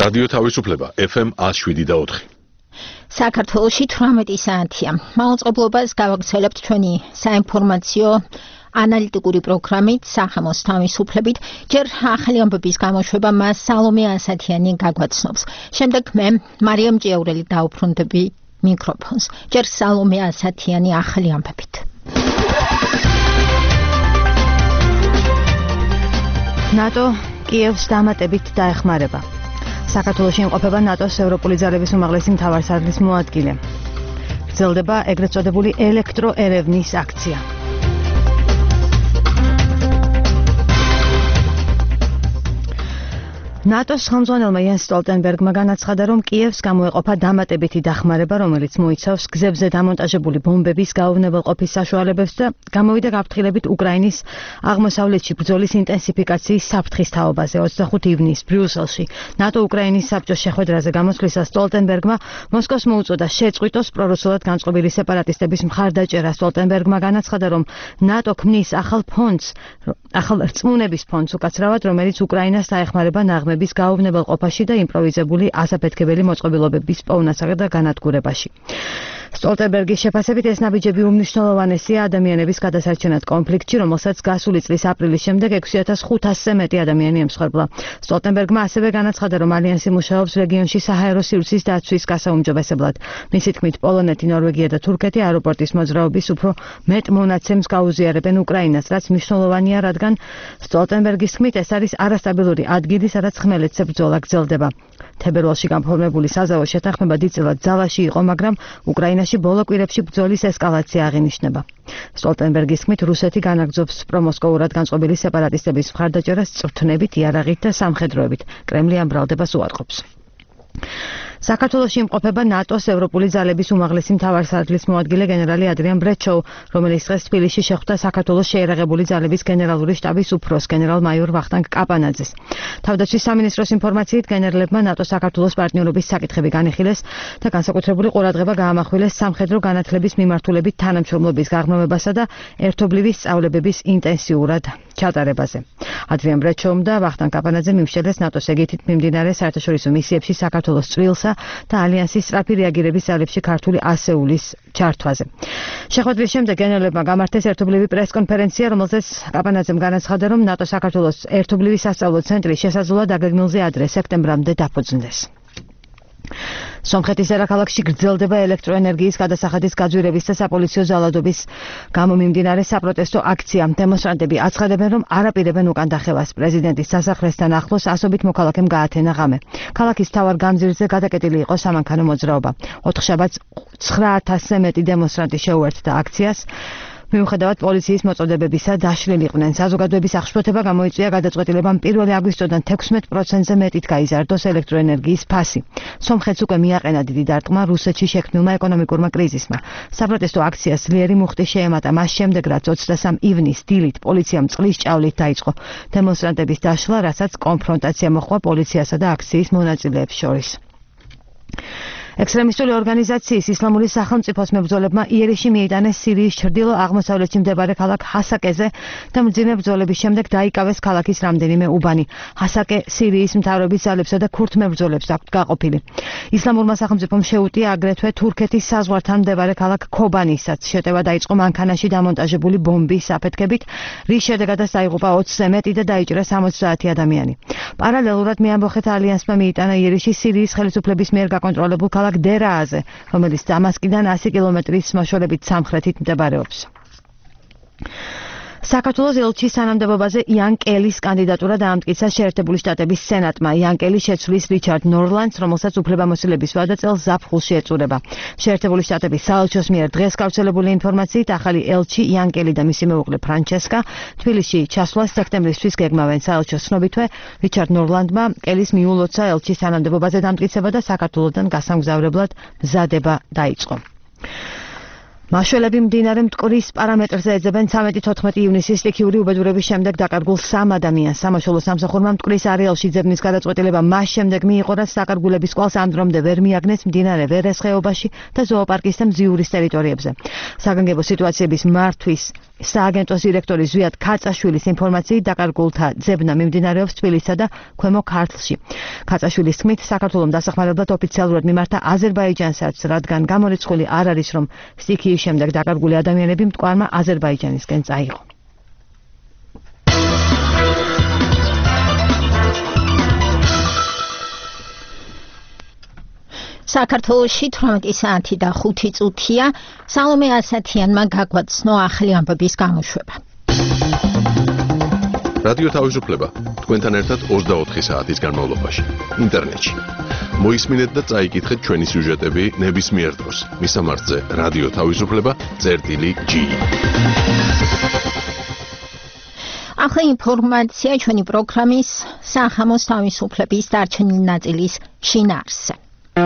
რადიო თავისუფლება FM 107.4. საქართველოში 18 საათია. მაუწყებლობას გავაგრძელებთ ჩვენი საინფორმაციო ანალიტიკური პროგრამით სახამოს თავისუფლებით. ჯერ ახალი ამბების გამოშვება მას სალომე ასათიანი გაგვაცნობს. შემდეგ მე მარიამ ჭიაურელი დაუბრუნდები მიკროფონს. ჯერ სალომე ასათიანი ახალი ამბებით. ნატო კიევს დამატებით დაეხმარება. საქართველოში იმყოფება ნატოს ევროპული ძალების უმაღლესი მთავარსარდლის მოადგილე. გრძელდება ეგრეთ წოდებული ელექტროერევნის აქცია. ნატოს ხელმძღვანელმა იანს სტოლტენბერგმა განაცხადა, რომ კიევს გამოეყოფა დამატებითი დახმარება, რომელიც მოიცავს გზებზე დამონტაჟებული ბომბების გაუვნებელყოფის საშუალებებს და გამოვიდა გაფრთხილებით უკრაინის აღმოსავლეთში ბრძოლის ინტენსიფიკაციის საფრთხის თაობაზე. 25 ივნისს ბრიუსელში ნატო უკრაინის საბჭოს შეხვედრაზე გამოსვლისას სტოლტენბერგმა მოსკოვს მოუწოდა შეწყვიტოს პრორუსულად განწყობილი სეპარატისტების მხარდაჭერა. სტოლტენბერგმა განაცხადა, რომ ნატო ქმნის ახალ რწმუნების ფონდს უკაცრავად, რომელიც უკრაინას დაეხმარება ნაღმების გაუვნებელყოფაში და იმპროვიზებული ასაფეთქებელი მოწყობილობების პოვნასა და განადგურებაში. სტოლტენბერგის შეფასებით ეს ნაბიჯები უმნიშვნელოვანესია ადამიანების გადასარჩენად კონფლიქტში, რომელსაც გასული წლის აპრილის შემდეგ 6500-ზე მეტი ადამიანი ემსხვერპლა. სტოლტენბერგმა ასევე განაცხადა, რომ ალიანსი მუშაობს რეგიონში საჰაერო სივრცის დაცვის გასაუმჯობესებლად. მისი თქმით, პოლონეთი, ნორვეგია და თურქეთი აეროპორტის მოძრაობის უფრო მეტ მონაცემს გაუზიარებენ უკრაინას, რაც მნიშვნელოვანია, რადგან სტოლტენბერგის თქმით, ეს არის არასტაბილური ადგილი, სადაც ხმელეთზე ბრძოლა გრძელდება. თებერვალში განფორმებული საზავო შეთანხმება დიდწილად ძალაში იყო, მაგრამ უკრაინაში ბოლო კვირებში ბრძოლის ესკალაცია აღინიშნება. სტოლტენბერგის თქმით, რუსეთი განაგრძობს პრომოსკოვურად განწყობილი სეპარატისტების მხარდაჭერას წვრთნებით, იარაღით და სამხედროებით. კრემლი ამ ბრალდებას უარყოფს. საქართველოში იმყოფება ნატოს ევროპული ძალების უმაღლესი მთავარსარდლის მოადგილე გენერალი ადრიან ბრეჩოუ, რომელიც დღეს თბილისში შეხვდა საქართველოს შეიარაღებული ძალების გენერალური შტაბის უფროს გენერალ-მაიორ ვახტანგ კაპანაძეს. თავდაცვის სამინისტროს ინფორმაციით გენერლებმა ნატო-საქართველოს პარტნიორობის საკითხები განიხილეს და განსაკუთრებული ყურადღება გაამახვილეს სამხედრო განათლების მიმართულებით თანამშრომლობის გაღრმავებასა და ერთობლივი სწავლებების ინტენსიურად ჩატარებაზე. ადრიან ბრეჩოუმ და ვახტანგ კაპანაძემ იმსჯელეს ნატოს ეგეთით მიმდინარე საერთაშორისო მისიებში საქართველოს წვრილსა და ალიანსის სწრაფი რეაგირების ძალებში ქართული ასეულის ჩართვაზე. შეხვედრის შემდეგ გენერლებმა გამართეს ერთობლივი პრესკონფერენცია, რომელზეც კაპანაძემ განაცხადა, რომ ნატო-საქართველოს ერთობლივი სასწავლო ცენტრი შესაძლოა დაგეგმილზე ადრე სექტემბრამდე დაფუძნდეს. სომხეთის დედაქალაქში გრძელდება ელექტროენერგიის გადასახადის გაძვირების და საპოლიციო ძალადობის გამო მიმდინარე საპროტესტო აქცია. დემონსტრანტები აცხადებენ, რომ არაპირებენ უკან დახევას. პრეზიდენტის სასახლესთან ახლოს ასობით მოქალაქემ გაათენა ღამე. ქალაქის მთავარ გამზირზე გადაკეტილი იყო სამანქანო მოძრაობა. ოთხშაბათს 9000-ზე მეტი დემონსტრანტი შეუერთდა აქციას. მიუხედავად პოლიციის მოწოდებებისა დაშლილიყვნენ. საზოგადოების აღშფოთება გამოიწვია გადაწყვეტილებამ 1 აგვისტოდან 16%-ზე მეტით გაიზარდოს ელექტროენერგიის ფასი. სომხეთს უკვე მიაყენა დიდი დარტყმა რუსეთში შექმნილმა ეკონომიკურმა კრიზისმა. საპროტესტო აქციას ძლიერი მუხტი შეემატა მას შემდეგ, რაც 23 ივნისს დილით პოლიციამ წყლის ჭავლით დაიწყო დემონსტრანტების დაშლა, რასაც კონფრონტაცია მოჰყვა პოლიციასა და აქციის მონაწილეებს შორის. ექსტრემისტული ორგანიზაციის ისლამური სახელმწიფოს მებრძოლებმა იერიში მიიტანეს სირიის ჩრდილო-აღმოსავლეთში მდებარე ქალაქ ჰასაკეზე და მძიმე ბრძოლების შემდეგ დაიკავეს ქალაქის რამდენიმე უბანი. ჰასაკე სირიის მთავრობის ძალებსა და ქურთ მებრძოლებს აქვთ გაყოფილი. ისლამურმა სახელმწიფომ შეუტია აგრეთვე თურქეთის საზღვართან მდებარე ქალაქ ქობანისაც. შეტევა დაიწყო მანქანაში დამონტაჟებული ბომბის საფეთქებით, რის შედეგადაც დაიღუპა 20-ზე მეტი და დაიჭრა 70 ადამიანი. პარალელურად მეამბოხეთა ალიანსმა მიიტანა იერიში სირიის ხელისუფლების მიერ გაკონტროლებულ ქალაქ დერააზე, რომელიც დამასკიდან 100 კილომეტრის მოშორებით სამხრეთით მდებარეობს. საქართველოს ელჩის თანამდებობაზე იან კელის კანდიდატურა დაამტკიცა შეერთებული შტატების სენატმა. იან კელი შეცვლის რიჩარდ ნორლანდს, რომელსაც უფლებამოსილების ვადა წელს ზაფხულში ეწურება. შეერთებული შტატების საელჩოს მიერ დღეს გავრცელებული ინფორმაციით ახალი ელჩი იან კელი და მისი მეუღლე ფრანჩესკა თბილისში ჩასვლას სექტემბრისთვის გეგმავენ. საელჩოს ცნობითვე რიჩარდ ნორლანდმა კელის მიულოცა ელჩის თანამდებობაზე დამტკიცება და საქართველოსთან გასამგზავრებლად მზადება დაიწყო. მაშველები მდინარე მტკვრის პარამეტრზე ეძებენ 13-14 ივნისის სტიქიური უბედურების შემდეგ დაკარგულ 3 ადამიანს. სამაშველო სამსახურმა მტკვრის არეალში ძებნის გადაწყვეტილება მას შემდეგ მიიღო, რაც დაკარგულების კვალს ამ დრომდე ვერ მიაგნეს მდინარე ვერეს ხეობაში და ზოოპარკის და მძიურის ტერიტორიებზე. საგანგებო სიტუაციების მართვის სააგენტოს დირექტორის ზვიად ქაწაშვილის ინფორმაციით დაკარგულთა ძებნა მიმდინარეობს თბილისსა და ქვემო ქართლში. ქაწაშვილის თქმით, საქართველოს დასახმარებლად ოფიციალურად მიმართა აზერბაიჯანსაც, რადგან გამორიცხული არ არის, რომ სტიქიის შემდეგ დაკარგული ადამიანები მტკვარმა აზერბაიჯანისკენ წაიღო. საქართველოში 18 საათი და 5 წუთია. სალომე ასათიანმა გაგვაცნო ახალი ამბების გამოშვება. რადიო თავისუფლება თქვენთან ერთად 24 საათის განმავლობაში ინტერნეტში. მოისმინეთ და წაიკითხეთ ჩვენი სიუჟეტები ნებისმიერ დროს. მისამართზე რადიო თავისუფლება.gi. ახლა ინფორმაცია ჩვენი პროგრამის სახამოს თავისუფლების დარჩენილი ნაწილის შინაარსზე.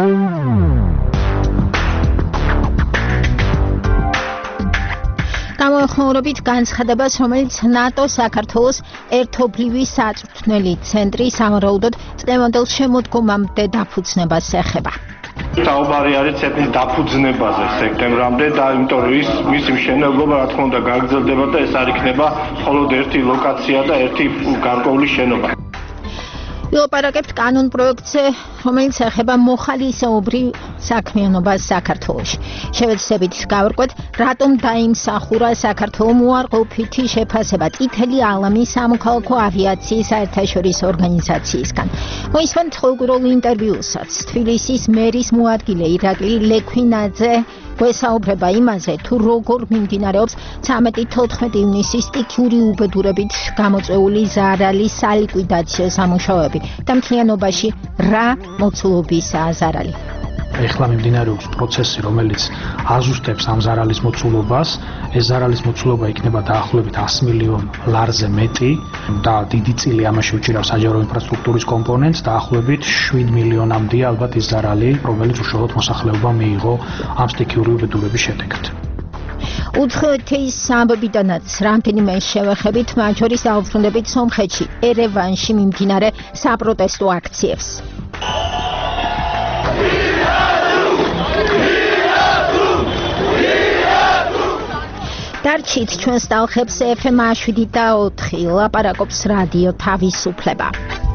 გამოეხმაურებით განცხადებას, რომელიც ნატო საქართველოს ერთობლივი საწვრთნელი ცენტრი სამრაუდოდ წლევანდელ შემოდგომამდე დაფუძნებას ეხება. საუბარი არის ცენტრის დაფუძნებაზე სექტემბრამდე და იმიტომ რომ მისი მშენებლობა რა თქმა უნდა გაგრძელდება და ეს არ იქნება მხოლოდ ერთი ლოკაცია და ერთი გარკვეული შენობა. ვილაპარაკებთ კანონ პროექტზე, რომელიც ეხება მოხალისეობრივ საქმიანობას საქართველოში. შევეცდებით გავარკვევთ, რატომ დაიმსახურა საქართველოს უარყოფითი შეფასება წითელი ალამის სამოქალაქო ავიაციის საერთაშორისო ორგანიზაციისგან. მოისმენთ ყოველკვირეულ ინტერვიუსაც თბილისის მერის მოადგილე ირაკლი ლექვინაძე გვესაუბრება იმაზე, თუ როგორ მიმდინარეობს 13-14 ივნისის სტიქიური უბედურებით გამოწვეული ზარალის სალიკვიდაციო სამუშაოები და მთლიანობაში რა მოცულობისაა ზარალი. ეხლა მიმდინარეობს პროცესი, რომელიც აზუსტებს ამ ზარალის მოცულობას. ეს ზარალის მოცულობა იქნება დაახლოებით 100 მილიონ ლარზე მეტი და დიდი წილი ამაში უჭირავს საჯარო ინფრასტრუქტურის კომპონენტს. დაახლოებით 7 მილიონამდე ალბათ ის ზარალი, რომელიც უშუალოდ მოსახლეობამ მიიღო ამ სტიქიური უბედურების შედეგად. უცხოეთის ამბებიდანაც რამდენიმე შევეხებით, მათ შორის დაუბრუნდებით სომხეთში, ერევანში მიმდინარე საპროტესტო აქციებს. დარჩით ჩვენს ტალხებს FM 7/4 ლაპარაკობს რადიო თავისუფლება.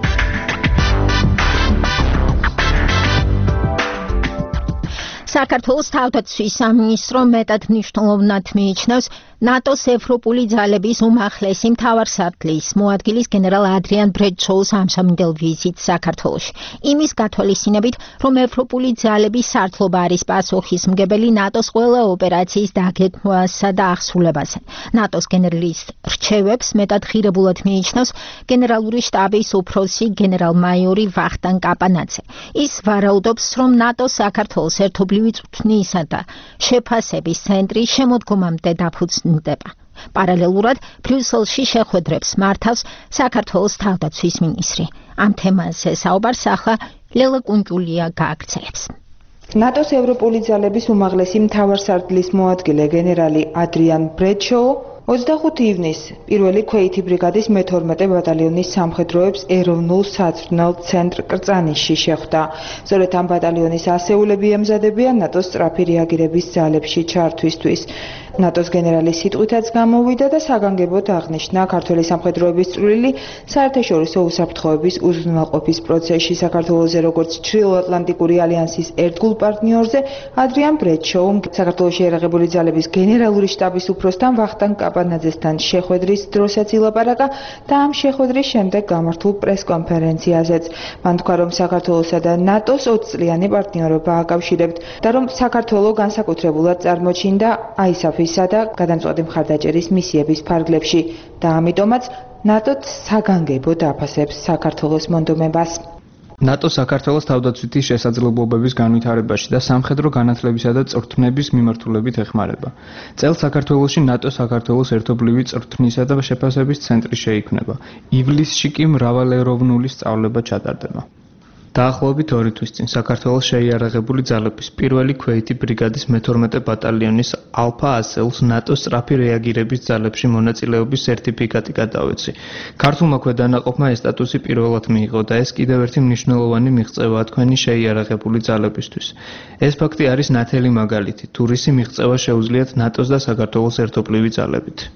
საქართველოს თავდაცვის სამინისტრო მეტად მნიშვნელოვნად მიიჩნევს ნატოს ევროპული ძალების უმაღლესი მთავარსარდლის მოადგილის გენერალ ადრიან ბრედშოუს ამსამინდელ ვიზიტს საქართველოში. იმის გათვალისწინებით, რომ ევროპული ძალების სარდლობა არის პასუხისმგებელი ნატოს ყველა ოპერაციის დაგეგმვასა და აღსრულებაზე. ნატოს გენერლის რჩევებს მეტად ღირებულად მიიჩნევს გენერალური შტაბის უფროსი გენერალ-მაიორი ვახტანგ კაპანაძე. ის ვარაუდობს, რომ ნატოს საქართველოს ერთობლივი წვრთნისა და შეფასების ცენტრი შემოდგომამდე დაფუძნდება. პარალელურად ბრიუსელში შეხვედრებს მართავს საქართველოს თავდაცვის მინისტრი. ამ თემაზე საუბარს ახლა ლელა კუნჭულია გააგრძელებს. ნატოს ევროპული ძალების უმაღლესი მთავარსარდლის მოადგილე გენერალი ადრიან ბრედშოუ 25 ივნისს პირველი ქვეითი ბრიგადის მე-12 ბატალიონის სამხედროებს ეროვნულ საწვრთნელ ცენტრ კრწანისში შეხვდა. სწორედ ამ ბატალიონის ასეულები ემზადებიან ნატოს სწრაფი რეაგირების ძალებში ჩართვისთვის. ნატოს გენერალის სიტყვითაც გამოვიდა და საგანგებოდ აღნიშნა ქართველი სამხედროების წვლილი საერთაშორისო უსაფრთხოების უზრუნველყოფის პროცესში საქართველოზე როგორც ჩრდილოატლანტიკური ალიანსის ერთგულ პარტნიორზე. ადრიან ბრედშოუმ საქართველოს შეიარაღებული ძალების გენერალური შტაბის უფროსთან ვახტანგ კაპანაძესთან შეხვედრის დროსაც ილაპარაკა და ამ შეხვედრის შემდეგ გამართულ პრესკონფერენციაზეც. მან თქვა, რომ საქართველოსა და ნატოს 20 წლიანი პარტნიორობა აკავშირებთ და რომ საქართველო განსაკუთრებულად წარმოჩინდა ISAF-ისა და გადამწყვეტი მხარდაჭერის მისიების ფარგლებში და ამიტომაც ნატო საგანგებოდ აფასებს საქართველოს მონდომებას. ნატო საქართველოს თავდაცვითი შესაძლებლობების განვითარებაში და სამხედრო განათლებისა და წვრთნების მიმართულებით ეხმარება. წელს საქართველოში ნატო საქართველოს ერთობლივი წვრთნისა და შეფასების ცენტრი შეიქმნება. ივლისში კი მრავალეროვნული სწავლება ჩატარდება. დაახლოებით 2 თვის წინ საქართველოს შეიარაღებული ძალების პირველი ქვეითი ბრიგადის მე-12 ბატალიონის ალფა ასეულს ნატოს სწრაფი რეაგირების ძალებში მონაწილეობის სერტიფიკატი გადავეცი. ქართულმა ქვედანაყოფმა ეს სტატუსი პირველად მიიღო და ეს კიდევ ერთი მნიშვნელოვანი მიღწევაა თქვენი შეიარაღებული ძალებისთვის. ეს ფაქტი არის ნათელი მაგალითი, თუ რისი მიღწევა შეუძლიათ ნატოს და საქართველოს ერთობლივი ძალებით.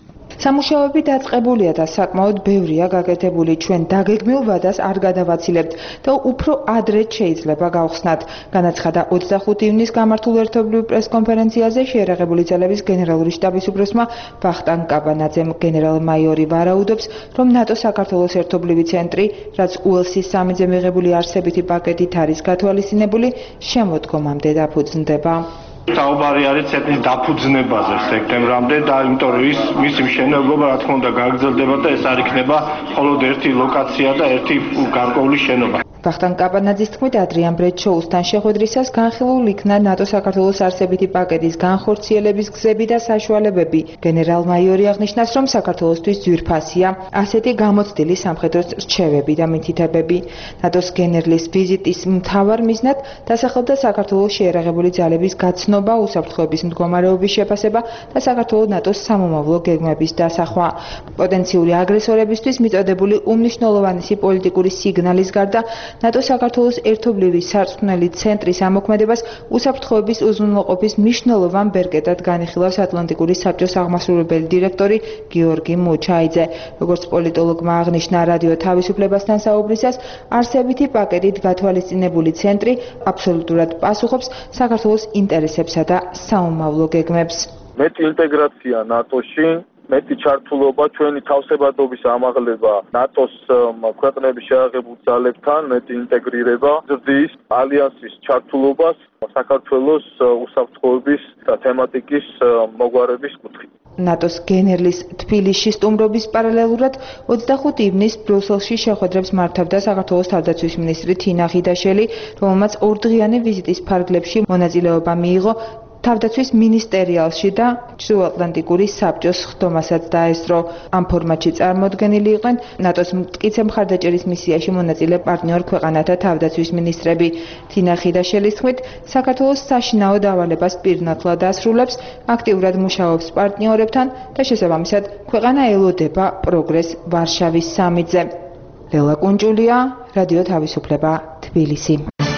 სამუშაოები დაწყებულია და საკმაოდ ბევრია გაკეთებული. ჩვენ დაგეგმილ ვადას არ გადავაცილებთ და უფრო ადრეც შეიძლება გავხსნათ. განაცხადა 25 ივნისს გამართულ ერთობლივ პრესკონფერენციაზე შეერაღებული ძალების გენერალური შტაბის უფროსმა ვახტანგ კაბანაძემ. გენერალ-მაიორი ვარაუდობს, რომ ნატო საქართველოს ერთობლივი ცენტრი, რაც უელსის სამიზე მიღებული არსებითი პაკეტით არის გათვალისწინებული, შემოდგომამდე დაფუძნდება. საუბარი არის ცენტრის დაფუძნებაზე სექტემბრამდე და იმიტომ რომ მისი მშენებლობა რა თქმა უნდა გაგრძელდება და ეს არ იქნება მხოლოდ ერთი ლოკაცია და ერთი გარკვეული შენობა. ვახტანგ კაბანაძის თქმით, ადრიან ბრედშოუსთან შეხვედრისას განხილულ იქნა ნატო საქართველოს არსებითი პაკეტის განხორციელების გზები და საშუალებები. გენერალ-მაიორი აღნიშნავს, რომ საქართველოსთვის ძვირფასია ასეთი გამოცდილი სამხედრო რჩევები და მითითებები. ნატოს გენერლის ვიზიტის მთავარ მიზნად დასახელდა საქართველოს შეერაღებული ძალების გაცნობა, უსაფრთხოების მდგომარეობის შეფასება და საქართველოს ნატოს სამომავლო გეგმების დასახვა. პოტენციური აგრესორებისთვის მიწოდებული უმნიშვნელოვანესი პოლიტიკური სიგნალის გარდა ნატო საქართველოს ერთობლივი სარწმუნელი ცენტრის ამოქმედებას უსაფრთხოების უზრუნველყოფის მნიშვნელოვან ბერკეტად განიხილავს ატლანტიკური საბჭოს აღმასრულებელი დირექტორი გიორგი მუჩაიძე. როგორც პოლიტოლოგმა აღნიშნა რადიო თავისუფლებასთან საუბრისას, არსებითი პაკეტით გათვალისწინებული ცენტრი აბსოლუტურად პასუხობს საქართველოს ინტერესებსა და სამომავლო გეგმებს. მეტი ინტეგრაცია ნატოში, მეტი ჩართულობა, ჩვენი თავსებადობის ამაღლება, ნატოს ქვეყნების შეერთებულ ძალებთან მეტი ინტეგრირება ზრდის ალიანსის ჩართულობას საქართველოს უსაფრთხოების და თემატიკის მოგვარების კუთხით. ნატოს გენერლის თბილისში სტუმრობის პარალელურად 25 ივნისს ბრიუსელში შეხვედრებს მართავდა საქართველოს თავდაცვის მინისტრი თინა ხიდაშელი, რომელმაც ორდღიანი ვიზიტის ფარგლებში მონაწილეობა მიიღო თავდაცვის მინისტერიალში და ჩრდილოატლანტიკური საბჭოს ხდომასაც დაესწრო. ამ ფორმატში წარმოდგენილი იყვნენ ნატოს მტკიცე მხარდაჭერის მისიაში მონაწილე პარტნიორ ქვეყანათა თავდაცვის მინისტრები. თინა ხიდაშელის თქმით, საქართველოს საშინაო დავალებას პირნათლად ასრულებს, აქტიურად მუშაობს პარტნიორებთან და შესაბამისად ქვეყანა ელოდება პროგრესს ვარშავის სამიტზე. ლელა კუნჭულია, რადიო თავისუფლება, თბილისი.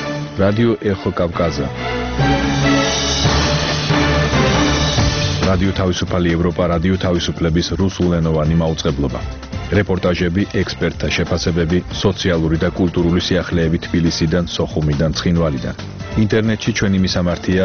რადიო ეხო კავკაზა. რადიო თავისუფალი ევროპა, რადიო თავისუფლების რუსულენოვანი მაუწყებლობა. რეპორტაჟები, ექსპერტთა შეფასებები, სოციალური და კულტურული სიახლეები თბილისიდან, სოხუმიდან, ცხინვალიდან. ინტერნეტში ჩვენი მისამართია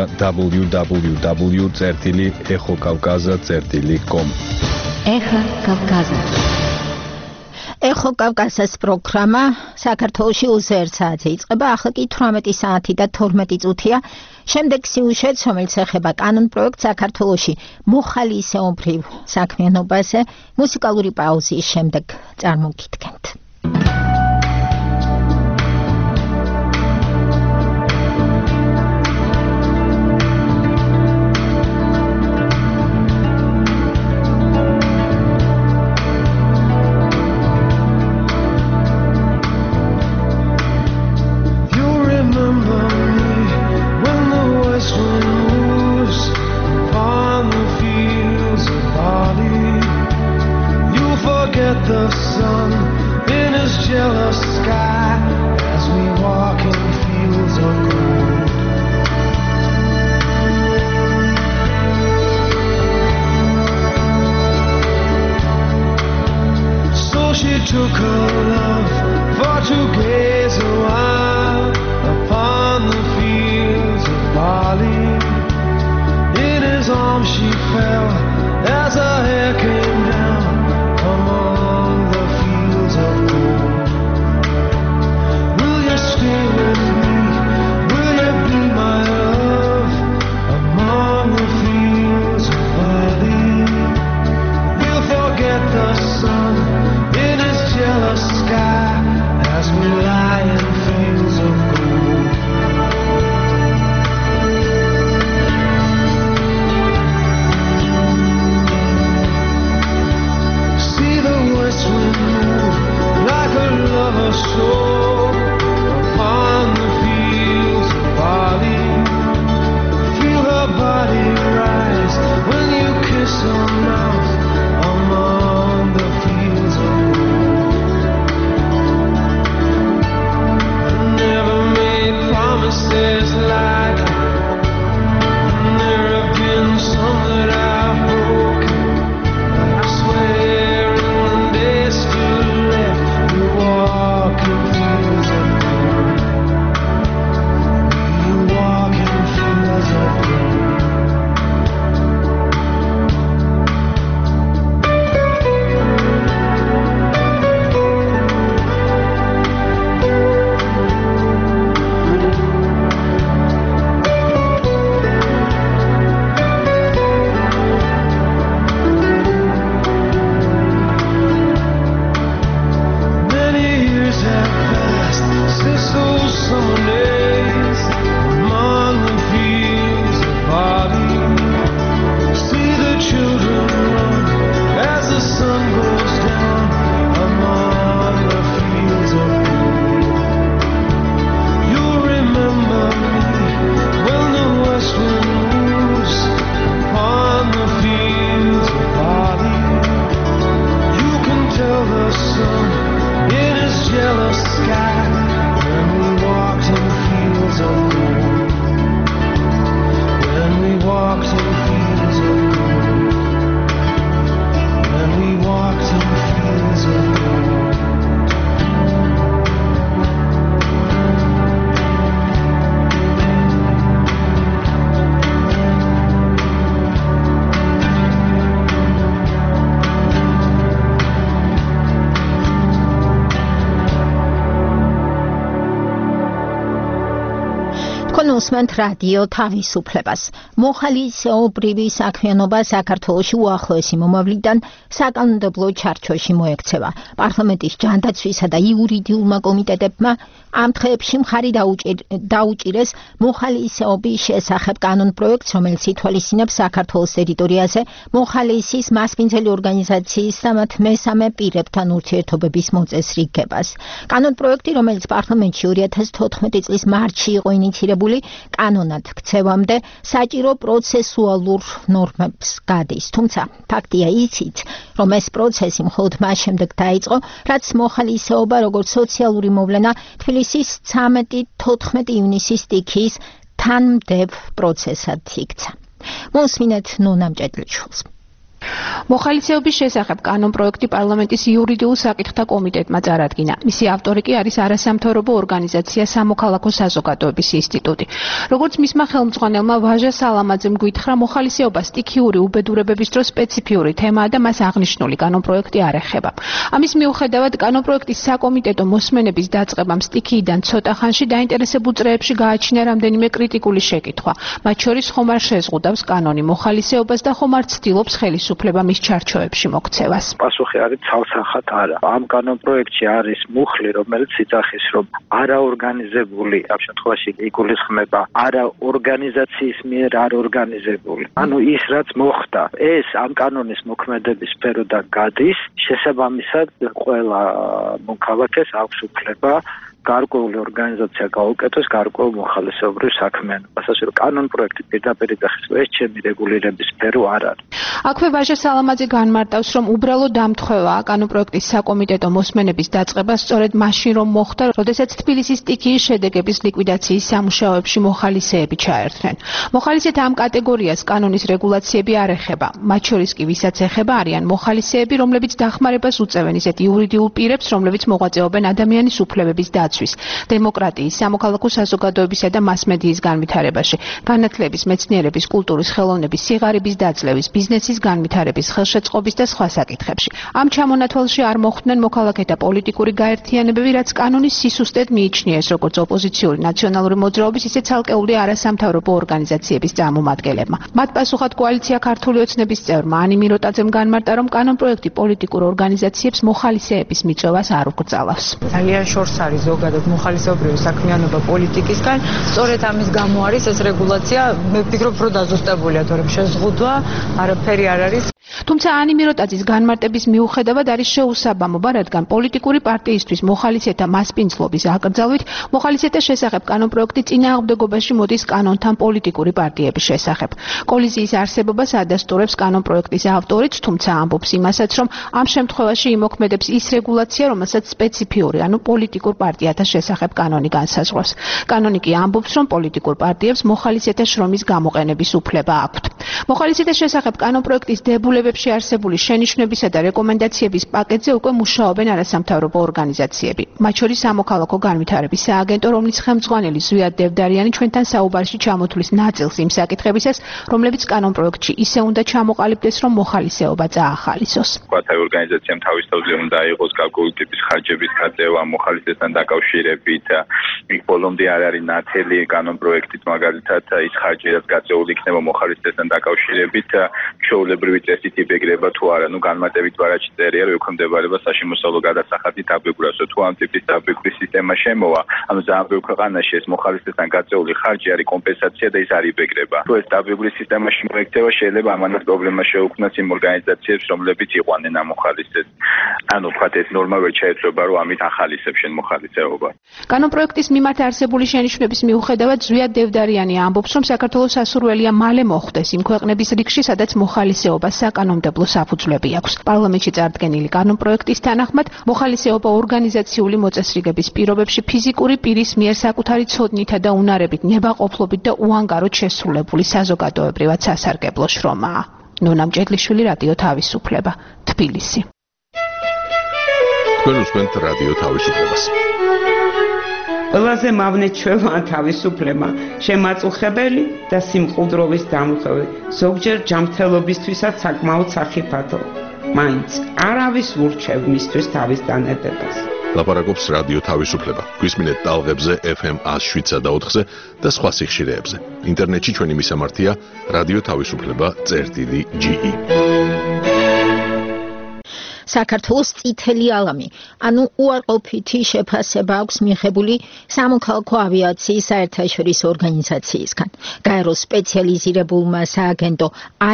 www.exokavkaza.com. ეხა კავკაზა. ეხო კავკაზას პროგრამა საქართველოში 21 საათზე იწყება, ახლა კი 18 საათი და 12 წუთია. შემდეგ სიუჟეტს, რომელიც ეხება კანონპროექტს საქართველოში მოხალისეობრივ საქმიანობაზე, მუსიკალური პაუზის შემდეგ წარმოგიდგენთ. The sun in his jealous sky as we walk in fields of gold. So she took her love for to gaze a while upon the fields of barley. In his arms she fell as her hair came down among the fields of gold. Will you stay with me? Will you be my love among the fields of barley? We'll forget the sun in his jealous sky as we lie in fields of gold. Like a lover's soul upon the fields of barley. Feel her body rise when you kiss her mouth among the fields of gold. I never made promises like there have been some that I've broken. I swear თქვენ უსმენთ რადიო თავისუფლებას. მოხალისეობრივი საქმიანობა საქართველოში უახლოესი მომავლიდან საკანონმდებლო ჩარჩოში მოექცევა. პარლამენტის ჯანდაცვისა და იურიდიულმა კომიტეტებმა ამ დღეებში მხარი დაუჭირეს მოხალისეობის შესახებ კანონპროექტს, რომელიც ითვალისწინებს საქართველოს ტერიტორიაზე მოხალისის მასპინძელი ორგანიზაციის და მათ მესამე პირებთან ურთიერთობების მოწესრიგებას. კანონპროექტი, რომელიც პარლამენტში 2014 წლის მარტში იყო ინიცირებული, კანონად ქცევამდე საჭირო პროცესუალურ ნორმებს გადის. თუმცა ფაქტია ისიც, რომ ეს პროცესი მხოლოდ მას შემდეგ დაიწყო, რაც მოხალისეობა როგორც სოციალური მოვლენა თბილისის 13-14 ივნისის სტიქიის თანმდევ პროცესად იქცა. მოსმინეთ ნუნა მჭედლიჩვილს. მოხალისეობის შესახებ კანონპროექტი პარლამენტის იურიდიულ საკითხთა კომიტეტმა წარადგინა. მისი ავტორი კი არის არასამთავრობო ორგანიზაცია სამოქალაქო საზოგადოების ინსტიტუტი. როგორც მისმა ხელმძღვანელმა ვაჟა სალამაძემ გვითხრა, მოხალისეობა სტიქიური უბედურებების დროს სპეციფიური თემაა და მას აღნიშნული კანონპროექტი არ ეხება. ამის მიუხედავად, კანონპროექტის საკომიტეტო მოსმენების დაწყებამ სტიქიიდან ცოტა ხანში დაინტერესებულ წრეებში გააჩინა რამდენიმე კრიტიკული შეკითხვა. მათ შორის ხომ არ შეზღუდავს კანონი მოხალისეობას და ხომ არ ცდილობს ხელისუფლება მის ჩარჩოებში მოქცევას. პასუხი არის ცალსახად არა. ამ კანონპროექტში არის მუხლი, რომელიც იცახის, რომ არაორგანიზებული, ამ შემთხვევაში იგულისხმება არაორგანიზაციის მიერ არორგანიზებული. ანუ ის რაც მოხდა, ეს ამ კანონის მოქმედების სფეროდან გადის, შესაბამისად ყველა მოქალაქეს აქვს უფლება გარკვეული ორგანიზაცია გაუკეთოს გარკვეულ მოხალისეობრივ საქმიანობას. ასე რომ კანონპროექტი პირდაპირ იძახის, ეს ჩემი რეგულირების სფერო არ არის. აქვე ვაჟა სალამაძე განმარტავს, რომ უბრალო დამთხოვა კანონპროექტის საკომიტეტო მოსმენების დაწყება სწორედ მაშინ რომ მოხდა, როდესაც თბილისის სტიქიის შედეგების ლიკვიდაციის სამუშაოებში მოხალისეები ჩაერთვნენ. მოხალისეთა ამ კატეგორიას კანონის რეგულაციები არ ეხება. მათ შორის კი ვისაც ეხება არიან მოხალისეები, რომლებიც დახმარებას უწევენ ისეთ იურიდიულ პირებს, რომლებიც მოღვაწეობენ ადამიანის უფლებების დემოკრატიის, სამოქალაქო საზოგადოებისა და მასმედიის განვითარებაში, განათლების, მეცნიერების, კულტურის, ხელოვნების, სიღარიბის დაძლევის, ბიზნესის განვითარების, ხელშეწყობის და სხვა საკითხებში. ამ ჩამონათვალში არ მოხვდნენ მოქალაქეთა პოლიტიკური გაერთიანებები, რაც კანონის სისუსტედ მიიჩნიეს როგორც ოპოზიციური ნაციონალური მოძრაობის, ისე ცალკეული არასამთავრობო ორგანიზაციების წარმომადგენლებმა. მათ პასუხად კოალიცია ქართული ოცნების წევრმა ანი მიროტაძემ განმარტა, რომ კანონპროექტი პოლიტიკურ ორგანიზაციებს მოხალისეების მიწვევას არ უკრძალავს. ძალიან შორს არის ზოგადად მოხალისეობრივი საქმიანობა პოლიტიკისგან. სწორედ ამის გამო არის ეს რეგულაცია, მე ვფიქრობ, რომ დაზუსტებულია, თორემ შეზღუდვა არაფერი არ არის. თუმცა ანი მიროტაძის განმარტების მიუხედავად არის შეუსაბამობა, რადგან პოლიტიკური პარტიისთვის მოხალისეთა მასპინძლობის აკრძალვით მოხალისეთა შესახებ კანონპროექტი წინააღმდეგობაში მოდის კანონთან პოლიტიკური პარტიების შესახებ. კოლიზიის არსებობას ადასტურებს კანონპროექტის ავტორიც, თუმცა ამბობს იმასაც, რომ ამ შემთხვევაში იმოქმედებს ის რეგულაცია, რომელსაც სპეციფიური, ანუ პოლიტიკურ პარტიათა შესახებ კანონი განსაზღვრავს. კანონი კი ამბობს, რომ პოლიტიკურ პარტიებს მოხალისეთა შრომის გამოყენების უფლება აქვთ. მოხალისეთა შესახებ კანონპროექტის დებულებებში არსებული შენიშვნებისა და რეკომენდაციების პაკეტზე უკვე მუშაობენ არასამთავრობო ორგანიზაციები. მათ შორის სამოქალაქო განვითარების სააგენტო, რომლის ხელმძღვანელი ზვიად დევდარიანი ჩვენთან საუბარში ჩამოთვლის ნაწილს იმ საკითხებისას, რომლებიც კანონპროექტში ისე უნდა ჩამოყალიბდეს, რომ მოხალისეობა წაახალისოს. ყველა ორგანიზაციამ თავის თავზე უნდა აიღოს გარკვეული ტიპის ხარჯების გადაევა მოხალისეებთან დაკავშირებით. იქ ბოლომდე არ არის ნათელი კანონპროექტით, მაგალითად ის ხარჯი, რაც გაწეული იქნება მოხალისეებთან დაკავშირებით, ჩვეულებრივი წესით იბეგრება თუ არა. ნუ განმარტებით ვარაჩი წერია, რომ ექვემდებარება საშემოსავლო გადასახადი დაბეგვრას, თუ ამ ტიპის დაბეგვრის სისტემა შემოვა. ანუ ძალიან ბევრ ქვეყანაში ეს მოხალისეებთან გაწეული ხარჯი არის კომპენსაცია და ის არ იბეგრება. თუ ეს დაბეგრის სისტემაში მოექცევა, შეიძლება ამანაც პრობლემა შეუქმნას იმ ორგანიზაციებს, რომლებიც იყვნენ ამ მოხალისეებს. ანუ ვთქვათ, ეს ნორმა ვერ ჩაეცვლება, რომ ამით ახალისებს შენ მოხალისეობა. კანონპროექტის მიმართ არსებული შენიშვნების მიუხედავად ზვიად დევდარიანი ამბობს, რომ საქართველოს სასურველია მალე მოხვდეს იმ ქვეყნების რიგში, სადაც მოხალისეობას საკანონმდებლო საფუძვლები აქვს. პარლამენტში წარდგენილი კანონპროექტის თანახმად, მოხალისეობა ორგანიზაციული მოწესრიგების პირობებში ფიზიკური პირის მიერ საკუთარი ცოდნითა და უნარებით, ნებაყოფლობით და უანგაროდ შესრულებული საზოგადოებრივად სასარგებლო შრომაა. ნუნა მჭედლიშვილი, რადიო თავისუფლება, თბილისი. თქვენ უსმენთ რადიო თავისუფლებას. ყველაზე მავნე ჩვევაა თავისუფლება, შემაწუხებელი და სიმყუდროვის დამხევი, ზოგჯერ ჯანმრთელობისთვისაც საკმაოდ სახიფათო. მაინც არავის ურჩევ მისთვის თავის დანებებას. ლაპარაკობს რადიო თავისუფლება. გვისმინეთ ტალღებზე FM 107.4-ზე და სხვა სიხშირეებზე. ინტერნეტში ჩვენი მისამართია რადიო თავისუფლება.ge. საქართველოს წითელი ალამი, ანუ უარყოფითი შეფასება აქვს მიღებული სამოქალაქო ავიაციის საერთაშორისო ორგანიზაციისგან. გაეროს სპეციალიზირებულმა სააგენტო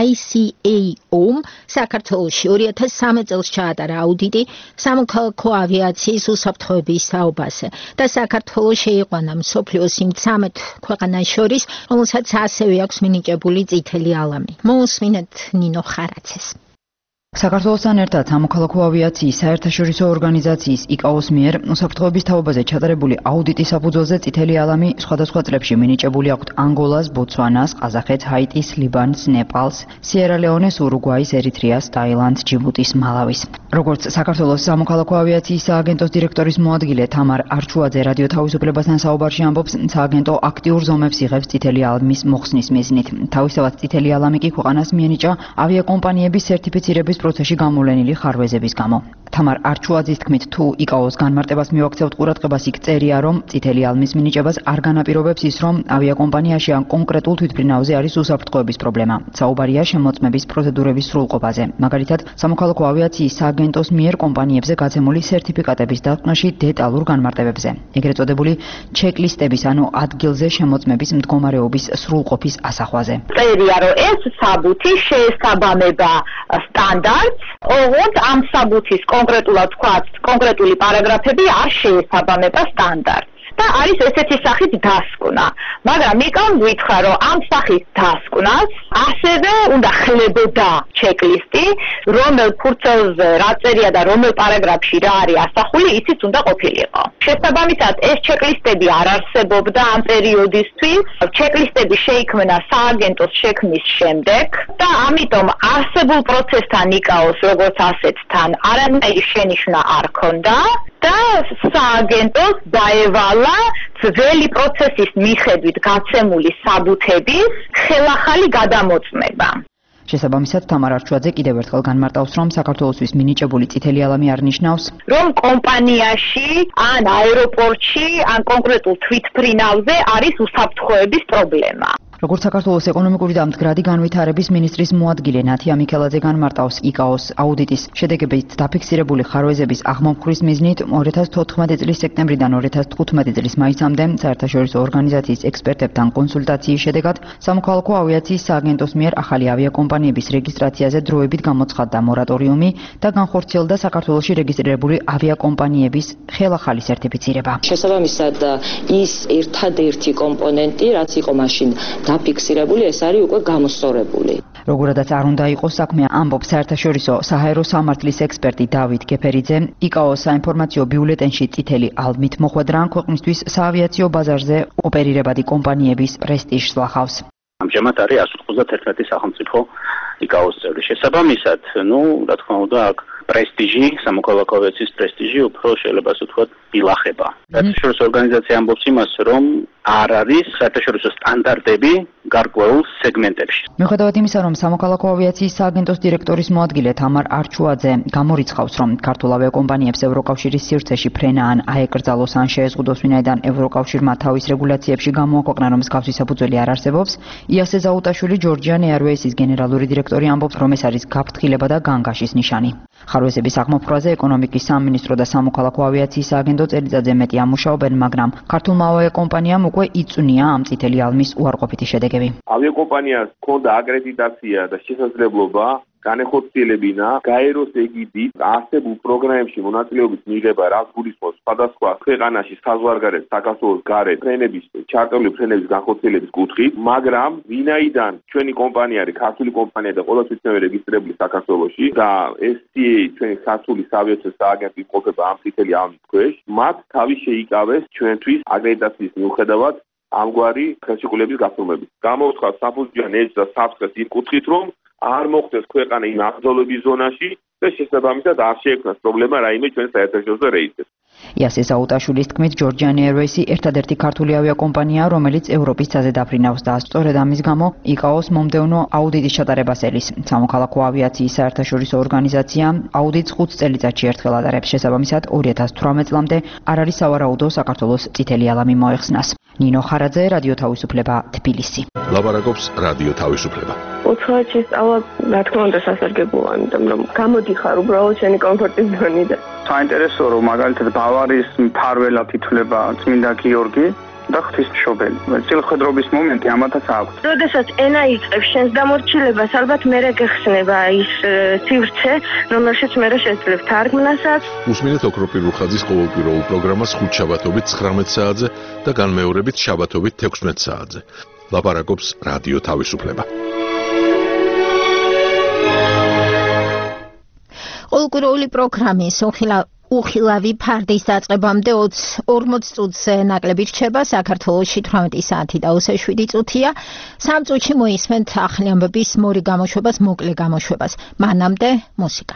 ICAO-მ საქართველოში 2013 წელს ჩაატარა აუდიტი სამოქალაქო ავიაციის უსაფრთხოების საუბაზე და საქართველოს შეიყვანა მსოფლიოს იმ 13 ქვეყანას შორის, რომელსაც ასევე აქვს მინიჭებული წითელი ალამი. მოусმინეთ ნინო ხარაცეს. საქართველოსთან ერთად სამოქალაქო ავიაციის საერთაშორისო ორგანიზაციის ICAO-ს მიერ უსაფრთხოების თაობაზე ჩატარებული აუდიტის საფუძველზე წითელი ალამი სხვადასხვა წლებში მინიჭებული აქვთ ანგოლას, ბოტსვანას, ყაზახეთს, ჰაიტის, ლიბანს, ნეპალს, სიერა-ლეონეს, ურუგვაის, ერიტრეას, ტაილანდს, ჯიბუტის, მალავის. როგორც საქართველოს სამოქალაქო ავიაციის სააგენტოს დირექტორის მოადგილე თამარ არჩუაძე რადიო თავისუფლებასთან საუბარში ამბობს, სააგენტო აქტიურ ზომებს იღებს წითელი ალამის მოხსნის მიზნით. თავისთავად წითელი ალამი კი ქვეყანას მიენიჭა ავიაკომპანიების სერტიფიცირების პროცესში გამოვლენილი ხარვეზების გამო. თამარ არჩუაძის თქმით, თუ ICAO-ს განმარტებას მივაქცევთ ყურადღებას, იქ წერია, რომ წითელი ალმის მინიჭებას არ განაპირობებს ის, რომ ავიაკომპანიაში ან კონკრეტულ თვითმფრინავზე არის უსაფრთხოების პრობლემა. საუბარია შემოწმების პროცედურების სრულყოფაზე. მაგალითად, სამოქალაქო ავიაციის სააგენტოს მიერ კომპანიებზე გაცემული სერტიფიკატების დათქმაში დეტალურ განმარტებებზე. ეგრეთ წოდებული ჩეკლისტების, ანუ ადგილზე შემოწმების მდგომარეობის სრულყოფის ასახვაზე. წერია, რომ ეს საბუთი შეესაბამება სტანდარტს, ოღონდ ამ საბუთის კონკრეტულად თქვათ, კონკრეტული პარაგრაფები არ შეესაბამება სტანდარტს. და არის ესეთი სახით დასკვნა. მაგრამ ICAO-მ გითხრა, რომ ამ სახით დასკვნას ასევე უნდა ხლებოდა ჩეკლისტი, რომელ ფურცელზე რა წერია და რომელ პარაგრაფში რა არის ასახული, ისიც უნდა ყოფილიყო. შესაბამისად, ეს ჩეკლისტები არ არსებობდა ამ პერიოდისთვის. ჩეკლისტები შეიქმნა სააგენტოს შექმნის შემდეგ და ამიტომ არსებულ პროცესთან ICAO-ს როგორც ასეთთან არანაირი შენიშვნა არ ჰქონდა. და სააგენტოს დაევალა ძველი პროცესის მიხედვით გაცემული საბუთების ხელახალი გადამოწმება. შესაბამისად, თამარ არჩუაძე კიდევ ერთხელ განმარტავს, რომ საქართველოსთვის მინიჭებული წითელი ალამი არ ნიშნავს, რომ კომპანიაში ან აეროპორტში ან კონკრეტულ თვითმფრინავზე არის უსაფრთხოების პრობლემა. როგორც საქართველოს ეკონომიკური და მდგრადი განვითარების მინისტრის მოადგილე ნათია მიქელაძე განმარტავს, ICAO-ს აუდიტის შედეგებით დაფიქსირებული ხარვეზების აღმოფხვრის მიზნით 2014 წლის სექტემბრიდან 2015 წლის მაისამდე საერთაშორისო ორგანიზაციის ექსპერტებთან კონსულტაციის შედეგად სამოქალაქო ავიაციის სააგენტოს მიერ ახალი ავიაკომპანიების რეგისტრაციაზე დროებით გამოცხადდა მორატორიუმი და განხორციელდა საქართველოში რეგისტრირებული ავიაკომპანიების ხელახალი სერტიფიცირება. შესაბამისად, ის ერთადერთი კომპონენტი, რაც იყო მაშინ დაფიქსირებული, ეს არის უკვე გამოსწორებული. როგორადაც არ უნდა იყოს საქმე, ამბობს საერთაშორისო საჰაერო სამართლის ექსპერტი დავით გეფერიძე, ICAO-ს საინფორმაციო ბიულეტენში წითელი ალმით მოხვედრა ქვეყნისთვის საავიაციო ბაზარზე ოპერირებადი კომპანიების პრესტიჟს ლახავს. ამჟამად არის 191 სახელმწიფო ICAO-ს წევრი. შესაბამისად, რა თქმა უნდა, აქ პრესტიჟი, სამოქალაქო ავიაციის პრესტიჟი უფრო შეიძლება ასე ვთქვათ, ილახება. საერთაშორისო ორგანიზაცია ამბობს იმას, რომ არ არის საერთაშორისო სტანდარტები გარკვეულ სეგმენტებში. მიუხედავად იმისა, რომ სამოქალაქო ავიაციის სააგენტოს დირექტორის მოადგილე თამარ არჩუაძე გამორიცხავს, რომ ქართულ ავიაკომპანიებს ევროკავშირის სივრცეში ფრენა ან აეკრძალოს ან შეეზღუდოს, ვინაიდან ევროკავშირმა თავის რეგულაციებში გამოაქვეყნა, რომ მსგავსი საფუძველი არ არსებობს, იასე ზაუტაშვილი ჯორჯიან ეარვეისის გენერალური დირექტორი ამბობს, რომ ეს არის გაფრთხილება და განგაშის ნიშანი. ხარვეზების აღმოფხვრაზე ეკონომიკის სამინისტრო და სამოქალაქო ავიაციის სააგენტო წელიწადზე მეტი ამუშაობენ, მაგრამ ქართულმა ავიაკომპანიამ უკვე იწვნია ამ წითელი ალმის უარყოფითი შედეგები. ავიაკომპანიას ჰქონდა აკრედიტაცია და შესაძლებლობა განეხორციელებინა გაეროს ეგიდით არსებულ პროგრამებში მონაწილეობის მიღება, რაც გულისხმობს სხვადასხვა ქვეყანაში საზღვარგარეთ საქართველოს გარეთ ფრენების ჩარტიული ფრენების განხორციელების კუთხით, მაგრამ ვინაიდან ჩვენი კომპანია არის ქართული კომპანია და ყოველთვის ჩვენი რეგისტრირებული საქართველოში და STA ჩვენი ქართული საავიაციო სააგენტო იმყოფება ამ წითელი ალმის ქვეშ, მათ თავი შეიკავეს ჩვენთვის აკრედიტაციის მიუხედავად ამგვარი ხელშეკრულების გაფორმებით. გამოვთქვათ საფუძვლიან ნეჯს და საფრთხეს იმ კუთხით, რომ არ მოხდეს ქვეყანა იმ აბსოლუტების ზონაში და შესაბამისად არ შეექმნას პრობლემა რაიმე ჩვენ საერთაშორისო რეისზე. იასე ზაუტაშვილის თქმით, Georgian Airways-ი ერთადერთი ქართული ავიაკომპანიაა, რომელიც ევროპის გზაზე დაფრინავს და სწორედ ამის გამო ICAO-ს მომდევნო აუდიტის ჩატარებას ელის. სამოქალაქო ავიაციის საერთაშორისო ორგანიზაცია აუდიტს 5 წელიწადში ერთხელ ატარებს. შესაბამისად, 2018 წლამდე არ არის სავარაუდო საქართველოს წითელი ალამი მოეხსნას. ნინო ხარაძე, რადიო თავისუფლება, თბილისი. ლაპარაკობს რადიო თავისუფლება. უცხოეთში სწავლა, რა თქმა უნდა, სასარგებლოა, იმიტომ რომ გამოდიხარ უბრალოდ შენი კომფორტის ზონიდან. საინტერესოა, რომ მაგალითად ბავარიის მფარველად ითვლება წმინდა გიორგი და ღვთისმშობელი. წილხვედრობის მომენტი ამათაც აქვს. როდესაც ენა იწყებს შენს დამორჩილებას, ალბათ მერე გეხსნება ის სივრცე, რომელშიც მერე შეძლებ თარგმნასაც. უსმინეთ ოქროპირ რუხაძის ყოველკვირეულ პროგრამას ხუთშაბათობით 19 საათზე და განმეორებით შაბათობით 16 საათზე. ლაპარაკობს რადიო თავისუფლება. ყოველკვირეული პროგრამის უხილავი ფარდის დაწყებამდე 40 წუთზე ნაკლები რჩება. საქართველოში 18 საათი და 27 წუთია. 3 წუთში მოისმენთ ახალი ამბების მორი გამოშვებას, მოკლე გამოშვებას. მანამდე მუსიკა.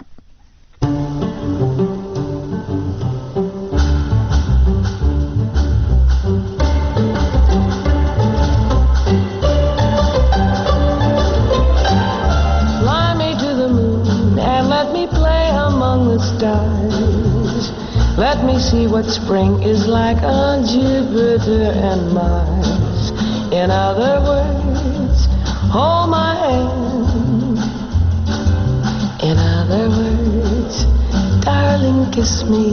Let me see what spring is like on Jupiter and Mars. In other words, hold my hand. In other words, darling, kiss me.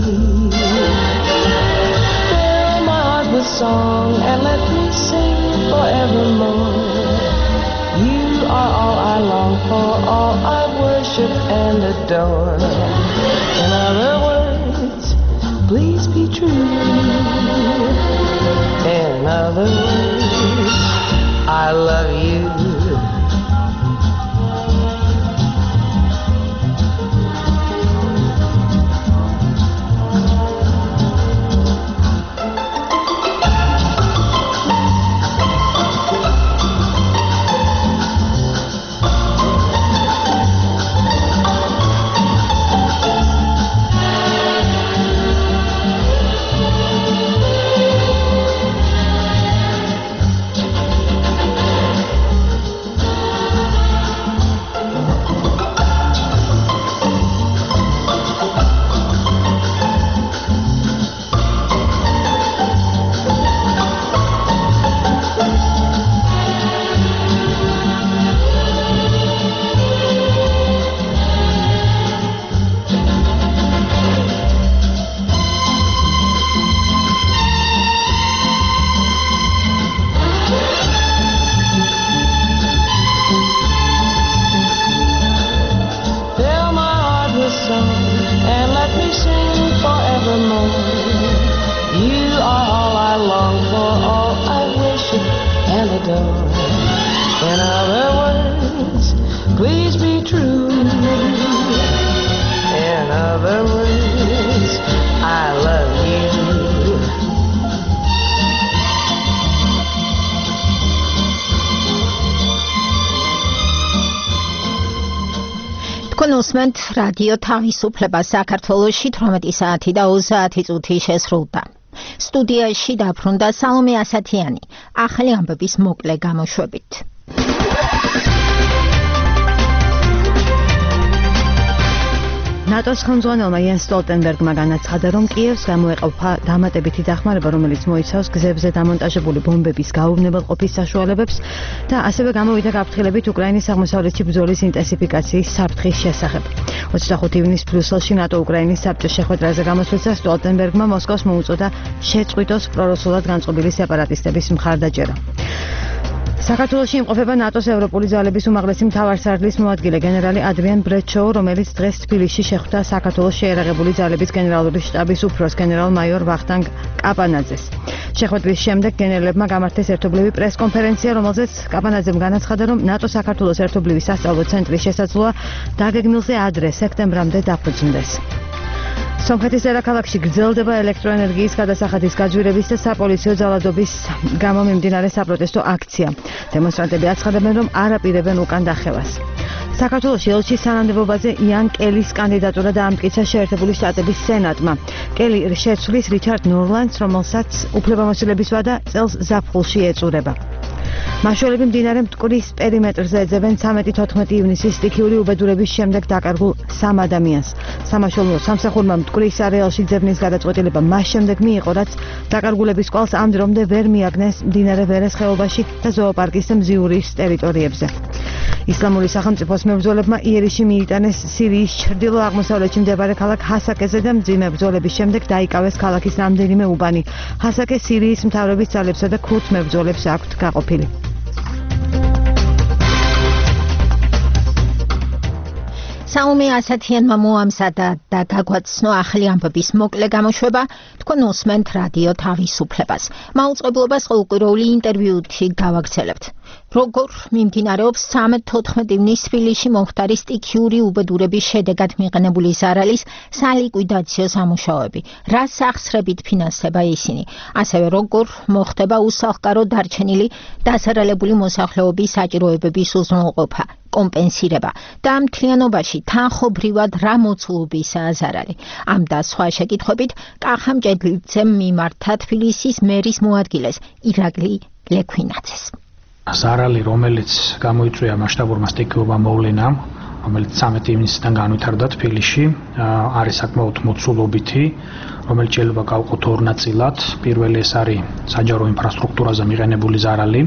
Fill my heart with song and let me sing forevermore. You are all I long for, all I worship and adore. In other words, please be true. In other words, I love you. უსმენთ რადიო თავისუფლება. საქართველოში 18 საათი და 30 წუთი შესრულდა. სტუდიაში დაბრუნდა სალომე ასათიანი, ახალი ამბების მოკლე გამოშვებით. ნატოს ხელმძღვანელმა იენს სტოლტენბერგმა განაცხადა, რომ კიევს გამოეყოფა დამატებითი დახმარება, რომელიც მოიცავს გზებზე დამონტაჟებული ბომბების გაუვნებელყოფის საშუალებებს და ასევე გამოვიდა გაფრთხილებით უკრაინის აღმოსავლეთში ბრძოლის ინტენსიფიკაციის საფრთხის შესახებ. 25 ივნის ბრიუსელში ნატო უკრაინის საბჭოს შეხვედრაზე გამოსვლისას სტოლტენბერგმა მოსკოვს მოუწოდა შეწყვიტოს პრორუსულად განწყობილი სეპარატისტების მხარდაჭერა. საქართველოში იმყოფება ნატოს ევროპული ძალების უმაღლესი მთავარსარდლის მოადგილე გენერალი ადრიან ბრეჩოუ, რომელიც დღეს თბილისში შეხვდა საქართველოს შეიარაღებული ძალების გენერალური შტაბის უფროს გენერალ-მაიორ ვახტანგ კაპანაძეს. შეხვედრის შემდეგ გენერლებმა გამართეს ერთობლივი პრესკონფერენცია, რომელზეც კაპანაძემ განაცხადა, რომ ნატო-საქართველოს ერთობლივი სასწავლო ცენტრის შესაძლოა დაგეგმილზე ადრე სექტემბრამდე დაფუძნდეს. სომხეთის დედაქალაქში გრძელდება ელექტროენერგიის გადასახადის გაძვირების და საპოლიციო ძალადობის გამო მიმდინარე საპროტესტო აქცია. დემონსტრანტები აცხადებენ, რომ არ აპირებენ უკან დახევას. საქართველოს ელჩის თანამდებობაზე იან კელის კანდიდატურა დაამტკიცა შეერთებული შტატების სენატმა. კელი შეცვლის რიჩარდ ნორლანდს, რომელსაც უფლებამოსილების ვადა წელს ზაფხულში ეწურება. მაშველები მდინარე მტკვრის პერიმეტრზე ეძებენ 13-14 ივნისის სტიქიური უბედურების შემდეგ დაკარგულ 3 ადამიანს. სამაშველო სამსახურმა მტკვრის არეალში ძებნის გადაწყვეტილება მას შემდეგ მიიღო, რაც დაკარგულების კვალს ამ დრომდე ვერ მიაგნეს მდინარე ვერეს ხეობაში და ზოოპარკის მზიურის ტერიტორიებზე. ისლამური სახელმწიფოს მებრძოლებმა იერიში მიიტანეს სირიის ჩრდილო-აღმოსავლეთში მდებარე ქალაქ ჰასაკეზე და მძიმე ბრძოლების შემდეგ დაიკავეს ქალაქის რამდენიმე უბანი. ჰასაკე სირიის მთავრობის ძალებსა და ქურთ მებრძოლებს აქვთ გაყოფილი. საომე ასათიანმა მოამზადა და გაგვაცნო ახალი ამბების მოკლე გამოშვება, თქვენ უსმენთ რადიო თავისუფლებას. მაუწყებლობას ყოველკვირეული ინტერვიუთი გავაგრძელებთ. როგორ მიმდინარეობს 13-14 ივნისს თბილისში მომხდარი სტიქიური უბედურების შედეგად მიღებული ზარალის სალიკვიდაციო სამუშაოები, რას ახსრებით ფინანსდება ისინი, ასევე როგორ მოხდება უსახლკარო დარჩენილი დასარალებული მოსახლეობის საჭიროებების უზრუნველყოფა, კომპენსირება და მთლიანობაში თანხობრივად რა მოცულობისაა ზარალი. ამ და სხვა შეკითხვებით კახა მჭედლიძემ მიმართა თბილისის მერის მოადგილეს ირაკლი ლექვინაძეს. ზარალი, რომელიც გამოიწვია მასშტაბურმა სტიქიურმა მოვლენამ, რომელიც 13 ივნისიდან განვითარდა თბილისში, არის საკმაოდ მოცულობითი, რომელიც შეიძლება გავყოთ ორ ნაწილად. პირველი ეს არის საჯარო ინფრასტრუქტურაზე მიღებული ზარალი,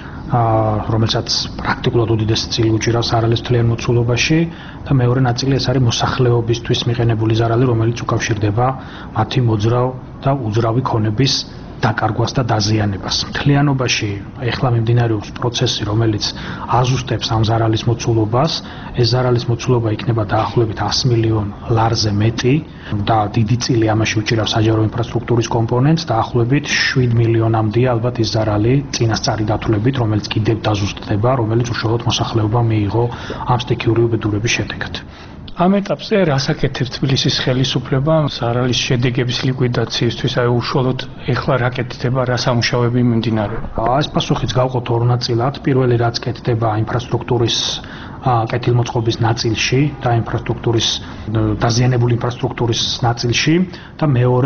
რომელსაც პრაქტიკულად უდიდესი წილი უჭირავს ზარალის მთლიან მოცულობაში და მეორე ნაწილი ეს არის მოსახლეობისთვის მიღებული ზარალი, რომელიც უკავშირდება მათი მოძრავ და უძრავი ქონების დაკარგვას და დაზიანებას. მთლიანობაში ეხლა მიმდინარეობს პროცესი, რომელიც აზუსტებს ამ ზარალის მოცულობას. ეს ზარალის მოცულობა იქნება დაახლოებით 100 მილიონ ლარზე მეტი და დიდი წილი ამაში უჭირავს საჯარო ინფრასტრუქტურის კომპონენტს, დაახლოებით 7 მილიონამდე ალბათ ის ზარალი წინასწარი დათვლებით, რომელიც კიდევ დაზუსტდება, რომელიც უშუალოდ მოსახლეობამ მიიღო ამ სტიქიური უბედურების შედეგად. ამ ეტაპზე რას აკეთებს თბილისის ხელისუფლება ზარალის შედეგების ლიკვიდაციისთვის, აი უშუალოდ ეხლა რა კეთდება, რა სამუშაოები მიმდინარეობს? ეს პასუხიც გავყოთ ორ ნაწილად. პირველი რაც კეთდება ინფრასტრუქტურის კეთილმოწყობის ნაწილში და ინფრასტრუქტურის დაზიანებული ინფრასტრუქტურის ნაწილში და მეორე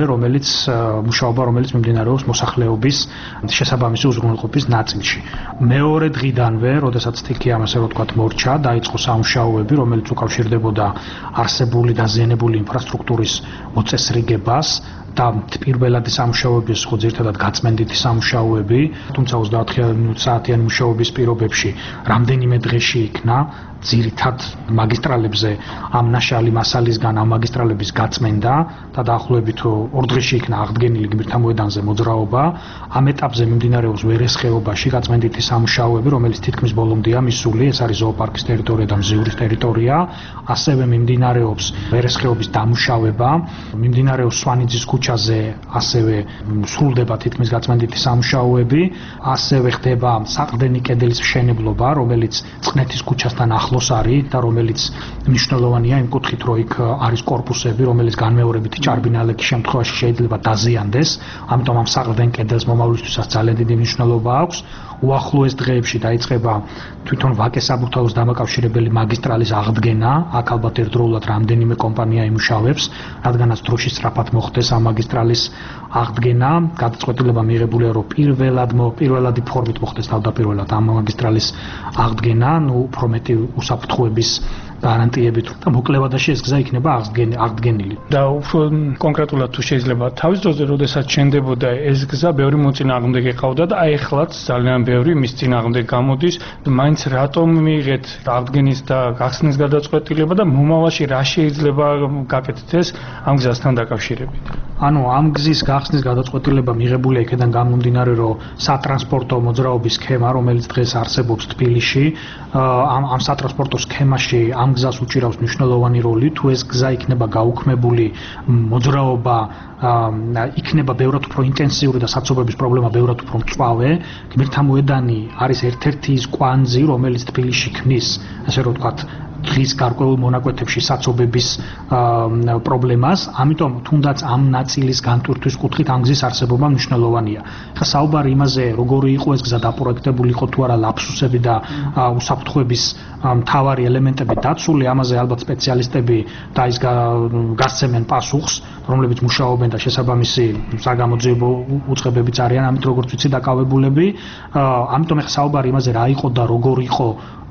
მუშაობა რომელიც მიმდინარეობს მოსახლეობის შესაბამისი უზრუნველყოფის ნაწილში. მეორე დღიდანვე, როდესაც სტიქია ასე რომ ვთქვათ მორჩა, დაიწყო სამუშაოები, რომელიც უკავშირდებოდა არსებული დაზიანებული ინფრასტრუქტურის მოწესრიგებას და პირველადი სამუშაოები იყო ძირითადად გაწმენდითი სამუშაოები, თუმცა 24 საათიანი მუშაობის პირობებში რამდენიმე დღეში იქნა ძირითად მაგისტრალებზე ამ ნაშალი მასალისგან ამ მაგისტრალების გაწმენდა და დაახლოებით 2 დღეში იქნა აღდგენილი გმირთა მოედანზე მოძრაობა. ამ ეტაპზე მიმდინარეობს ვერეს ხეობაში გაწმენდითი სამუშაოები, რომელიც თითქმის ბოლომდეა მისული, ეს არის ზოოპარკის ტერიტორია და მზიურის ტერიტორია. ასევე მიმდინარეობს ვერეს ხეობის დამუშავება, მიმდინარეობს სვანიძის ქუჩაზე, ასევე სრულდება თითქმის გაწმენდითი სამუშაოები, ასევე ხდება საყრდენი კედლის მშენებლობა, რომელიც წყნეთის ქუჩასთან ახლოს არის და რომელიც მნიშვნელოვანია იმ კუთხით, რომ იქ არის კორპუსები, რომელიც განმეორებითი ჭარბინალეთის შემთხვევაში შეიძლება დაზიანდეს, ამიტომ ამ საყრდენ კედელს მომავლისთვისაც ძალიან დიდი მნიშვნელობა აქვს. უახლოეს დღეებში დაიწყება თვითონ ვაკეს საბურთალოს დამაკავშირებელი მაგისტრალის აღდგენა, აქ ალბათ ერთდროულად რამდენიმე კომპანია იმუშავებს, რადგანაც დროში სწრაფად მოხდეს ამ მაგისტრალის აღდგენა. გადაწყვეტილება მიიღებულია, რომ პირველადი ფორმით მოხდეს თავდაპირველად ამ მაგისტრალის აღდგენა, უფრო მეტი უსაფრთხოების გარანტიებით და მოკლევადაში ეს გზა იქნება აღდგენილი. და უფრო კონკრეტულად თუ შეიძლება თავის დროზე, როდესაც შენდებოდა ეს გზა, ბევრი მოწინააღმდეგე ყავდა და აი ახლაც ძალიან ბევრი მის წინააღმდეგ გამოდის. მაინც რატომ მიიღეთ აღდგენის და გახსნის გადაწყვეტილება და მომავალში რა შეიძლება გაკეთდეს ამ გზასთან დაკავშირებით? ანუ ამ გზის გახსნის გადაწყვეტილება მიღებულია იქიდან გამომდინარე, რომ სატრანსპორტო მოძრაობის სქემა, რომელიც დღეს არსებობს თბილისში, ამ სატრანსპორტო სქემაში ამ გზას უჭირავს მნიშვნელოვანი როლი. თუ ეს გზა იქნება გაუქმებული, მოძრაობა იქნება ბევრად უფრო ინტენსიური და საცობების პრობლემა ბევრად უფრო მწვავე. გმირთა მოედანი არის ერთ-ერთი ის კვანძი, რომელიც თბილისში ქმნის, ასე რომ ვთქვათ, დღის გარკვეულ მონაკვეთებში საცობების პრობლემას, ამიტომ თუნდაც ამ ნაწილის განტვირთვის კუთხით ამ გზის არსებობა მნიშვნელოვანია. ხა საუბარი იმაზე, როგორი იყო ეს გზა დაპროექტებული იყო თუ არა ლაფსუსები და უსაფრთხოების მთავარი ელემენტები დაცული, ამაზე ალბათ სპეციალისტები და ის გასცემენ პასუხს, რომლებიც მუშაობენ და შესაბამისი საგამოძიებო უწყებებიც არიან, ამით როგორც ვიცი დაკავებულები. ამიტომ ახლა საუბარი იმაზე რა იყო და როგორ იყო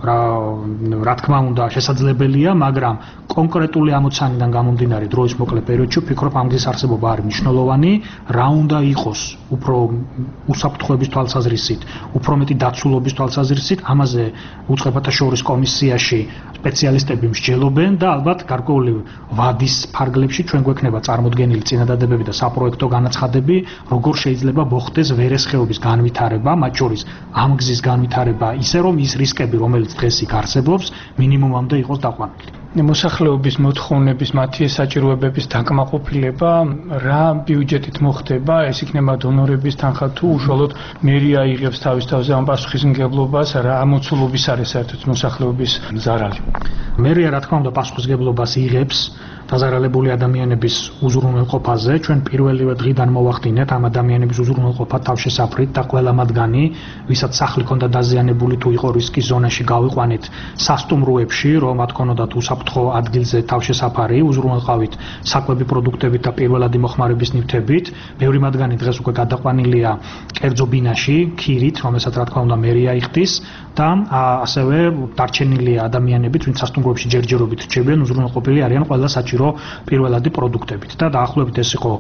რა თქმა უნდა შესაძლებელია, მაგრამ კონკრეტული ამოცანიდან გამომდინარე დროის მოკლე პერიოდში ვფიქრობ ამ გზის არსებობა არის მნიშვნელოვანი, რა უნდა იყოს უფრო უსაფრთხოების თვალსაზრისით, უფრო მეტი დაცულობის თვალსაზრისით, ამაზე უწყებათა შორის კომისიაში სპეციალისტები მსჯელობენ და ალბათ გარკვეული ვადის ფარგლებში ჩვენ გვექნება წარმოდგენილი წინადადებები და საპროექტო განაცხადები, როგორ შეიძლება მოხდეს ვერესხეობის განვითარება, მათ შორის ამ გზის განვითარება ისე რომ ის რისკები, რომელიც დღეს იქ არსებობს, მინიმუმამდე იყოს დაყვანილი. მოსახლეობის მოთხოვნების მათი საჭიროებების დაკმაყოფილება რა ბიუჯეტით მოხდება, ეს იქნება დონორების თანხა თუ უშუალოდ მერია იღებს თავის თავზე ამ პასუხისმგებლობას, რა მოცულობის არის საერთოდ მოსახლეობის ზარალი. მერია რა თქმა უნდა პასუხისმგებლობას იღებს დაზარალებული ადამიანების უზრუნველყოფაზე. ჩვენ პირველივე დღიდან მოვახდინეთ ამ ადამიანების უზრუნველყოფა თავშესაფრით და ყველა მათგანი, ვისაც სახლი ჰქონდა დაზიანებული თუ იყო რისკის ზონაში, გავიყვანეთ სასტუმროებში, რომ მათ ჰქონოდათ უსაფრთხო ადგილზე თავშესაფარი, უზრუნველყავით საკვები პროდუქტებით და პირველადი მოხმარების ნივთებით. ბევრი მათგანი დღეს უკვე გადაყვანილია კერძო ბინაში, ქირით, რომელსაც რა თქმა უნდა მერია იხდის და ასევე დარჩენილია ადამიანებიც, ვინც სასტუმროებში ჯერჯერობით რჩებიან, უზრუნველყოფილი არიან ყველა საჭირო პირველადი პროდუქტებით და დაახლოებით ეს იყო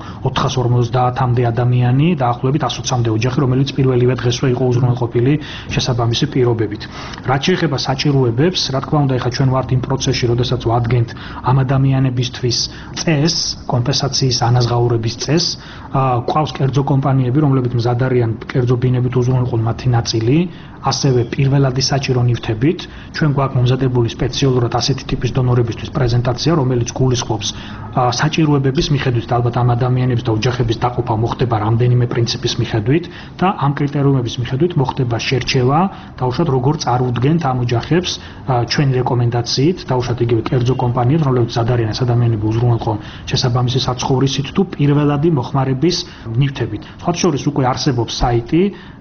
450-მდე ადამიანი, დაახლოებით 120-მდე ოჯახი, რომელიც პირველივე დღესვე იყო უზრუნველყოფილი შესაბამისი პირობებით. რაც შეეხება საჭიროებებს, რა თქმა უნდა, ეხლა ჩვენ ვართ იმ პროცესში, როდესაც ვადგენთ ამ ადამიანებისთვის წესს, კომპენსაციის ანაზღაურების წესს, ყავს კერძო კომპანიები, რომლებიც მზად არიან კერძო ბინებით უზრუნველყონ მათი ნაწილი, ასევე პირველადი საჭირო ნივთებით. ჩვენ გვაქვს მომზადებული სპეციალურად ასეთი ტიპის დონორებისთვის პრეზენტაცია, რომელიც გულისხმობს საჭიროებების მიხედვით, ალბათ ამ ადამიანების და ოჯახების დაყოფა მოხდება რამდენიმე პრინციპის მიხედვით და ამ კრიტერიუმების მიხედვით მოხდება შერჩევა, დაუშვათ როგორ წარუდგენთ ამ ოჯახებს ჩვენი რეკომენდაციით, დაუშვათ იგივე კერძო კომპანიებს, რომლებიც მზად არიან ეს ადამიანები უზრუნველყონ შესაბამისი საცხოვრისით თუ პირველადი მოხმარების ნივთებით. სხვათა შორის უკვე არსებობს საიტი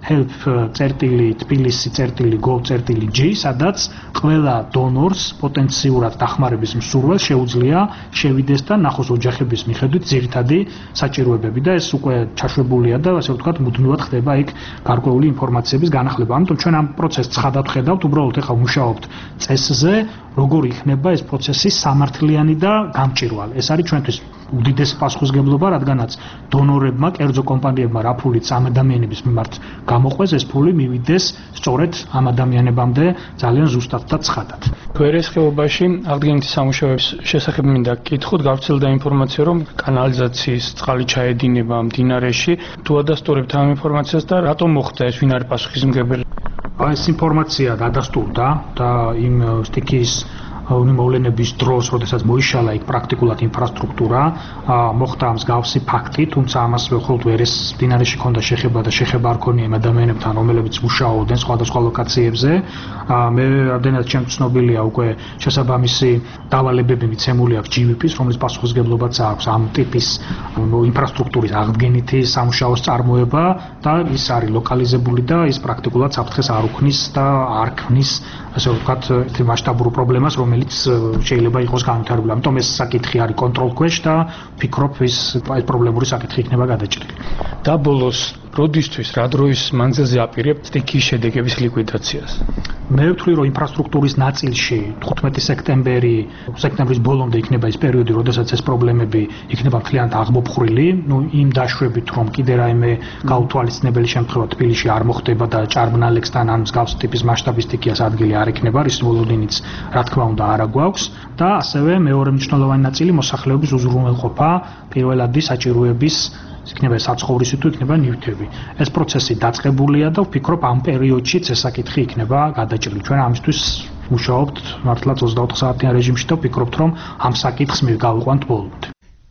help.tbilisi.gov.g, სადაც ყველა დონორს პოტენციურად დახმარების მსურველს შეუძლია შევიდეს და ნახოს ოჯახების მიხედვით ძირითადი საჭიროებები და ეს უკვე ჩაშვებულია და ასე ვთქვათ მუდმივად ხდება იქ გარკვეული ინფორმაციების განახლება. ამიტომ ჩვენ ამ პროცესს ცხადად ხედავთ, უბრალოდ ეხლა მუშაობთ წესზე, როგორ იქნება ეს პროცესი სამართლიანი და გამჭირვალე. ეს არის ჩვენთვის უდიდესი პასუხისმგებლობა, რადგანაც დონორებმა, კერძო კომპანიებმა რა ფულიც ამ ადამიანების მიმართ გამოყვეს, ეს ფული მივიდეს სწორედ ამ ადამიანებამდე ძალიან ზუსტად და ცხადად. ვერესხეობაში აღდგენითი სამუშაოების შესახებ მინდა გკითხოთ, გავრცელდა ინფორმაცია, რომ კანალიზაციის წყალი ჩაედინება მდინარეში. თუ ადასტურებთ ამ ინფორმაციას და რატომ მოხდა ეს, ვინ არის პასუხისმგებელი? ეს ინფორმაცია დადასტურდა და იმ სტიქიის მოვლენების დროს, როდესაც მოიშალა იქ პრაქტიკულად ინფრასტრუქტურა, მოხდა მსგავსი ფაქტი, თუმცა ამას მხოლოდ ვერეს მდინარეში ჰქონდა შეხება და შეხება არ ქონია იმ ადამიანებთან, რომლებიც მუშაობდნენ სხვადასხვა ლოკაციებზე. მე რამდენად ჩემს ცნობილია უკვე შესაბამისი დავალებები მიცემული აქვს GVP-ს, რომლის პასუხისმგებლობაც აქვს ამ ტიპის ინფრასტრუქტურის აღდგენითი სამუშაოს წარმოება და ის არის ლოკალიზებული და ის პრაქტიკულად საფრთხეს არ უქმნის და არ ქმნის, ასე ვთქვათ, ერთი მასშტაბურ პრობლემას, რომელიც შეიძლება იყოს განვითარებული. ამიტომ ეს საკითხი არის კონტროლ ქვეშ და ვფიქრობ ეს პრობლემური საკითხი იქნება გადაჭრილი. და ბოლოს როდისთვის, რა დროის მანძილზე აპირებთ სტიქიის შედეგების ლიკვიდაციას? მე ვთვლი, რომ ინფრასტრუქტურის ნაწილში 15 სექტემბრის ბოლომდე იქნება ის პერიოდი, როდესაც ეს პრობლემები იქნება მთლიანად აღმოფხრილი. იმ დაშვებით, რომ კიდე რაიმე გაუთვალისწინებელი შემთხვევა თბილისში არ მოხდება და ჭარბნალექსთან ან მსგავს ტიპის მასშტაბის სტიქიას ადგილი არ იქნება, რის ვოლოდინიც რა თქმა უნდა არა გვაქვს და ასევე მეორე მნიშვნელოვანი ნაწილი მოსახლეობის უზრუნველყოფა პირველადი საჭიროების იქნება საცხოვრისი თუ იქნება ნივთები. ეს პროცესი დაწყებულია და ვფიქრობ ამ პერიოდშიც ეს საკითხი იქნება გადაჭრილი. ჩვენ ამისთვის მუშაობთ მართლაც 24 საათიან რეჟიმში და ვფიქრობთ, რომ ამ საკითხს მივგავიყვანთ ბოლომდე.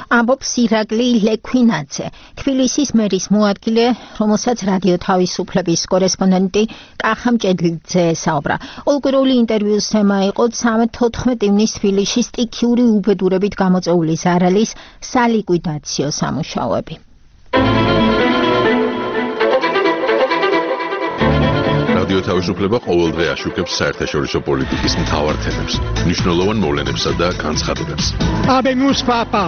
ამბობს ირაკლი ლექვინაძე, თბილისის მერის მოადგილე, რომელსაც რადიო თავისუფლების კორესპონდენტი კახა მჭედლიძე ესაუბრა. Ολგვირული ინტერვიუს თემა იყო 13-14 ივნისს თბილისში სტიქიური უბედურებით გამოწვეული ზარალის სალიკვიდაციო სამუშაოები. რადიო თავისუფლება ყოველდღე აშუქებს საერთაშორისო პოლიტიკის მთავარ თემებს, მნიშვნელოვან მოვლენებსა და განცხადებებს. Habemos papa.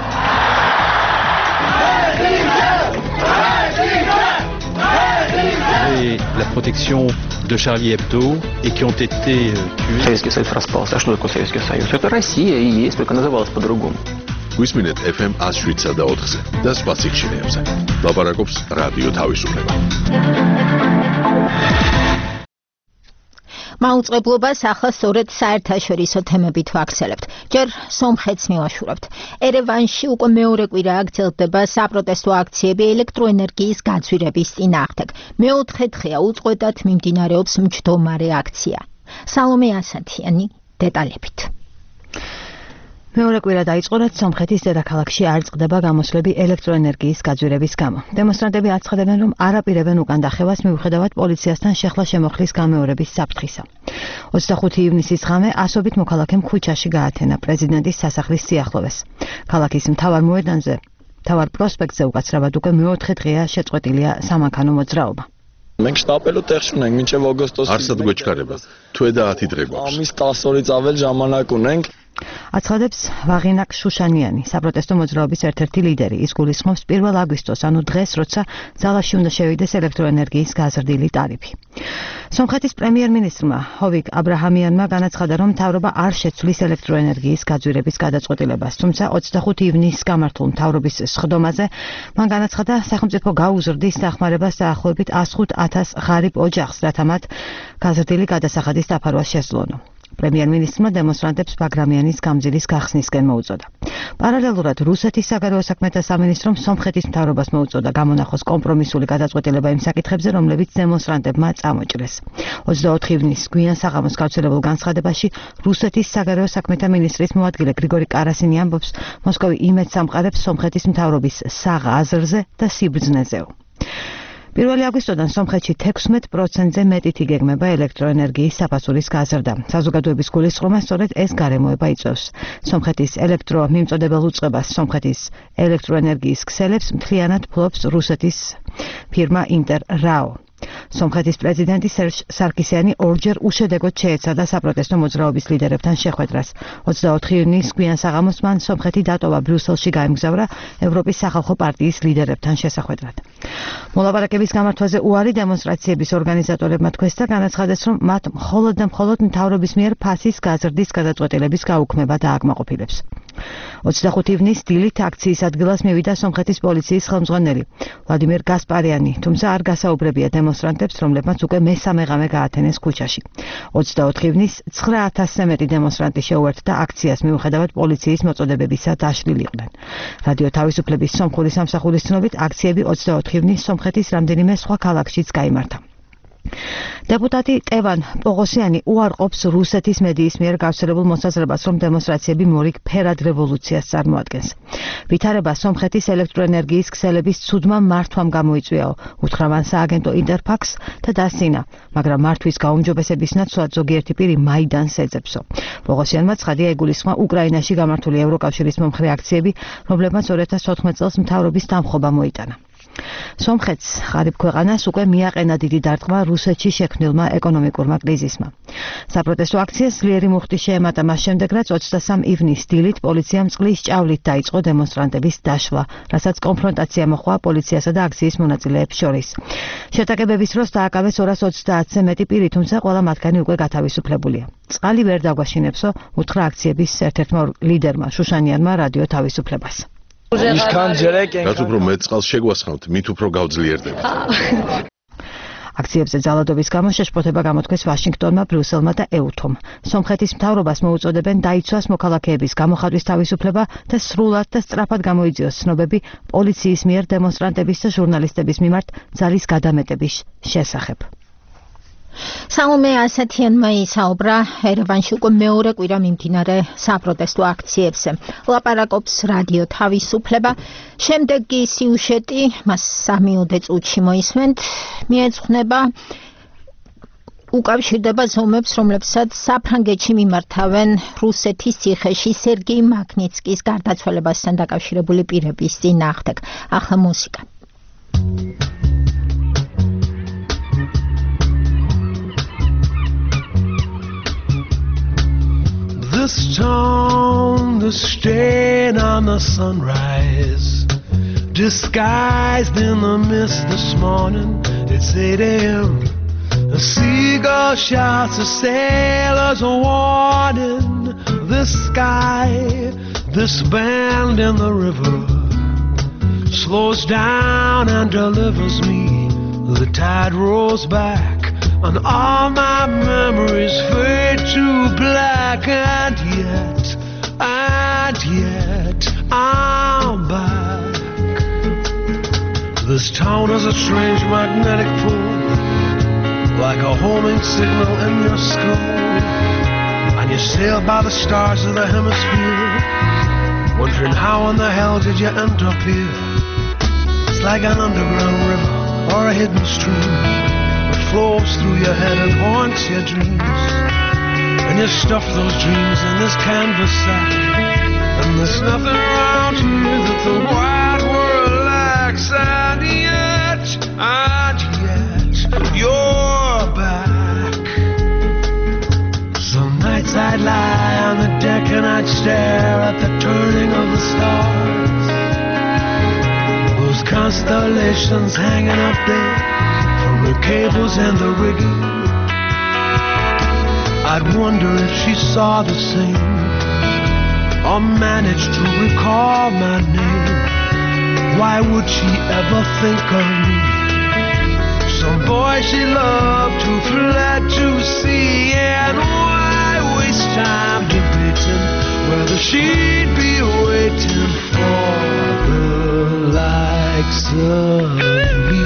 Et la protection de Charlie Hebdo et qui ont été tués. Советский Союз распался. А что такое Советский Союз? Это Россия и есть, только называлась по-другому. Висминет FM 107.4-ზე და სხვა სიხშირეებზე. ლაპარაკობს რადიო თავისუფლება. მაუწყებლობას ახლა სწორედ საერთაშორისო თემებით ვაქცელებთ. ჯერ სომხეთს მივაშურებთ. ერევანში უკვე მეორე კვირაა გრძელდება საპროტესტო აქციები ელექტროენერგიის გაძვირების წინააღმდეგ. მეოთხე დღეა უწყვეტად მიმდინარეობს მჯდომარე აქცია. სალომე ასათიანი დეტალებით. მეორე კვირა დაიწყო, რაც სომხეთის დედაქალაქში არ წყდება გამოსვლები ელექტროენერგიის გაძვირების გამო. დემონსტრანტები აცხადებენ, რომ არ აპირებენ უკან დახევას მიუხედავად პოლიციასთან შეხლა-შემოხლის გამეორების საფრთხისა. 25 ივნისის ღამე ასობით მოქალაქემ ქუჩაში გაათენა პრეზიდენტის სასახლის სიახლოვეს. ქალაქის მთავარ მოედანზე, მთავარ პროსპექტზე უკაცრავად უკვე მეოთხე დღეა შეწყვეტილია სამანქანო მოძრაობა. մենք შტაპելու տեղში ունենք მինչև აგვისტოს. არსად გვეჩქარება. თვე და 10 დღე გვაქვს. ამის 12 წაվել ժամանակ ունենք. აცხადებს ვაღინაკ შუშანიანი, საპროტესტო მოძრაობის ერთ-ერთი ლიდერი. ის გულისხმობს 1 აგვისტოს, ანუ დღეს, როცა ძალაში უნდა შევიდეს ელექტროენერგიის გაზრდილი ტარიფი. სომხეთის პრემიერ-მინისტრმა ჰოვიკ აბრაჰამიანმა განაცხადა, რომ მთავრობა არ შეცვლის ელექტროენერგიის გაძვირების გადაწყვეტილებას, თუმცა 25 ივნისს გამართულ მთავრობის სხდომაზე მან განაცხადა, სახელმწიფო გაუზრდის დახმარებას დაახლოებით 105,000 ღარიბ ოჯახს, რათა მათ გაზრდილი გადასახადის დაფარვა შესძლონო. პრემიერ-მინისტრმა დემონსტრანტებს ბაგრამიანის გამზირის გახსნისკენ მოუწოდა. პარალელურად რუსეთის საგარეო საქმეთა სამინისტრომ სომხეთის მთავრობას მოუწოდა გამონახოს კომპრომისული გადაწყვეტილება იმ საკითხებზე, რომლებიც დემონსტრანტებმა წამოჭრეს. 24 ივნისს გვიან საღამოს გავრცელებულ განცხადებაში რუსეთის საგარეო საქმეთა მინისტრის მოადგილე გრიგორი კარასინი ამბობს, მოსკოვი იმედს ამყარებს სომხეთის მთავრობის საღა აზრზე და სიბრძნეზეო. 1 აგვისტოდან სომხეთში 16%-ზე მეტით იგეგმება ელექტროენერგიის საფასურის გაზრდა. საზოგადოების გულისხმობა სწორედ ეს გარემოება იწვევს. სომხეთის ელექტრომიმწოდებელ უწყებას სომხეთის ელექტროენერგიის ქსელებს მთლიანად ფლობს რუსეთის ფირმა ინტერრაო. სომხეთის პრეზიდენტი სერჟ სარკისიანი ორჯერ უშედეგოდ შეეცადა საპროტესტო მოძრაობის ლიდერებთან შეხვედრას. 24 ივნისს გვიან საღამოს მან სომხეთი დატოვა, ბრიუსელში გაემგზავრა ევროპის სახალხო პარტიის ლიდერებთან შესახვედრად. მოლაპარაკების გამართვაზე უარი დემონსტრაციების ორგანიზატორებმა თქვეს და განაცხადეს, რომ მათ მხოლოდ და მხოლოდ მთავრობის მიერ ფასის გაზრდის გადაწყვეტილების გაუქმება დააკმაყოფილებს. 25 ივნისს დილით აქციის ადგილას მივიდა სომხეთის პოლიციის ხელმძღვანელი ვლადიმერ გასპარიანი, თუმცა არ გასაუბრებია დემონსტრანტებს, რომლებმაც უკვე მესამე ღამე გაათენეს ქუჩაში. 24 ივნისს 9,000-ზე მეტი დემონსტრანტი შეუერთდა აქციას, მიუხედავად პოლიციის მოწოდებებისა დაშლილიყვნენ. რადიო თავისუფლების სომხური სამსახურის ცნობით, აქციები 24 ივნისს სომხეთის რამდენიმე სხვა ქალაქშიც გაიმართა. დეპუტატი ტევან პოღოსიანი უარყოფს რუსეთის მედიის მიერ გავრცელებულ მოსაზრებას, რომ დემონსტრაციები მორიგ ფერად რევოლუციას წარმოადგენს. ვითარება სომხეთის ელექტროენერგიის ქსელების ცუდმა მართვამ გამოიწვიაო, უთხრა მან სააგენტო ინტერფაქს და დასცინა, მაგრამ მართვის გაუმჯობესების ნაცვლად ზოგიერთი პირი მაიდანს ეძებსო. პოღოსიანმა ცხადია იგულისხმა უკრაინაში გამართული ევროკავშირის მომხრე აქციები, რომლებმაც 2014 წელს მთავრობის დამხობა მოიტანა. სომხეთს ღარიბ ქვეყანას უკვე მიაყენა დიდი დარტყმა რუსეთში შექმნილმა ეკონომიკურმა კრიზისმა. საპროტესტო აქციას ძლიერი მუხტი შეემატა მას შემდეგ, რაც 23 ივნისს დილით პოლიციამ წყლის ჭავლით დაიწყო დემონსტრანტების დაშლა, რასაც კონფრონტაცია მოჰყვა პოლიციასა და აქციის მონაწილეებს შორის. შეტაკებების დროს დააკავეს 230-ზე მეტი პირი, თუმცა ყველა მათგანი უკვე გათავისუფლებულია. წყალი ვერ დაგვაშინებსო, უთხრა აქციების ერთ-ერთმა ლიდერმა შუშანიანმა რადიო თავისუფლებას. რაც უფრო მეტ წყალს შეგვასხამთ, მით უფრო გავძლიერდება. აქციებზე ძალადობის გამო შეშფოთება გამოთქვეს ვაშინგტონმა, ბრიუსელმა და ეუთომ. სომხეთის მთავრობას მოუწოდებენ დაიცვას მოქალაქეების გამოხატვის თავისუფლება და სრულად და სწრაფად გამოიძიოს ცნობები პოლიციის მიერ დემონსტრანტების და ჟურნალისტების მიმართ ძალის გადამეტების შესახებ. საომე ასათიანმა ისაუბრა ერევანში უკვე მეორე კვირა მიმდინარე საპროტესტო აქციებზე. ლაპარაკობს რადიო თავისუფლება. შემდეგი სიუჟეტი მას 3 წუთში მოისმენთ. მიეძღვნება უკავშირდება ზომებს, რომლებსაც საფრანგეთში მიმართავენ რუსეთის ციხეში სერგეი მაგნიცკის გარდაცვალებასთან დაკავშირებული პირების წინააღმდეგ. ახლა მუსიკა. This town, the stain on the sunrise, disguised in the mist this morning. It's 8 a.m. A seagull shouts a sailor's a warning. This sky, this bend in the river, slows down and delivers me. The tide rolls back and all my memories fade to black. And yet I'm back. This town is a strange magnetic pull, like a homing signal in your skull. And you sail by the stars of the hemisphere, wondering how in the hell did you end up here. It's like an underground river or a hidden stream. It flows through your head and haunts your dreams. And you stuff those dreams in this canvas sack, and there's nothing around here that the wide world lacks. And yet you're back. Some nights I'd lie on the deck and I'd stare at the turning of the stars, those constellations hanging up there from the cables and the rigging. I'd wonder if she saw the same or managed to recall my name. Why would she ever think of me? Some boy she loved who fled to sea. And why waste time debating whether she'd be waiting for the likes of me?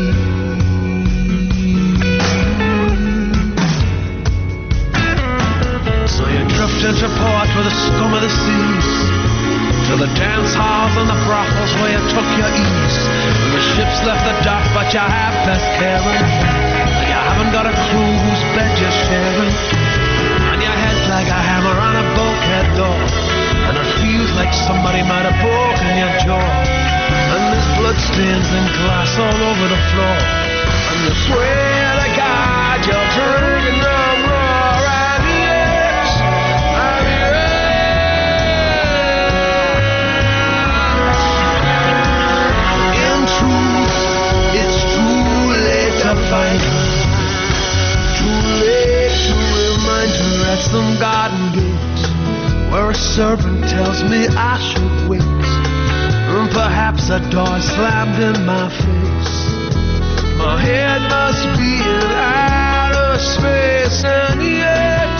So you drift into port with the scum of the seas, to the dance halls and the brothels where you took your ease. The ship's left the dock, but you have best caring, and you haven't got a clue whose bed you're sharing. And your head's like a hammer on a bulkhead door, and it feels like somebody might have broken your jaw. And there's bloodstains and glass all over the floor, and you swear to God you're drinking no more. Too late to remind her at some garden gate, where a servant tells me I should wait. And perhaps a door slammed in my face. My head must be in outer space. And yet,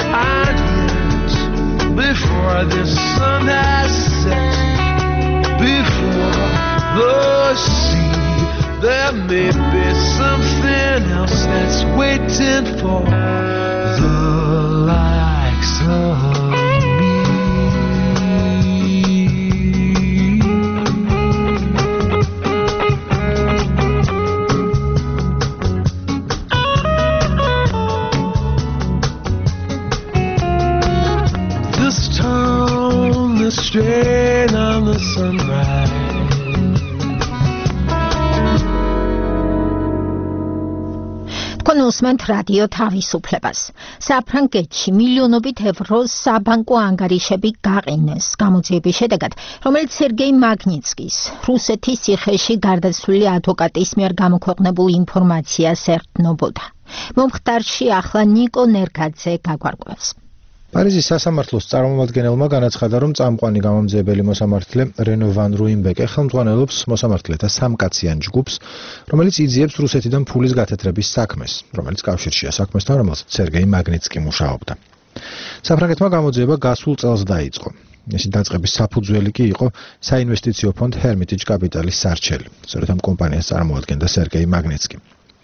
before the sun has set, before the sea, there may be something else that's waiting for the likes of me. This town, the strain on the sunrise, კონუსმენთ რადიო თავისუფლებას. საფრანგეთში მილიონობით ევროს საბანკო ანგარიშები გაყინეს გამოძიების შედეგად, რომელიც სერგეი მაგნიცკის, რუსეთის ციხეში გარდაცვლილი ადვოკატის მიერ გამოქვეყნებულ ინფორმაციას ერტყმობოდა. მომხდარში ახლა ნიკო ნერგაძე გაგვარკვევს. პარიზის სასამართლოს წარმომადგენელმა განაცხადა, რომ წამყვანი გამომძიებელი მოსამართლე რენო ვან რუიმბეკე ხელმძღვანელობს მოსამართლეთა სამკაციან ჯგუფს, რომელიც იძიებს რუსეთიდან ფულის გათეთრების საქმეს, რომელიც კავშირშია საქმესთან, რომელსაც სერგეი მაგნიცკი მუშაობდა. საფრანგეთმა გამოძიება გასულ წელს დაიწყო. მისი დაწყების საფუძველი კი იყო საინვესტიციო ფონდ ჰერმიტიჯ კაპიტალის სარჩელი, სწორედ ამ კომპანიას წარმოადგენდა სერგეი მაგნიცკი.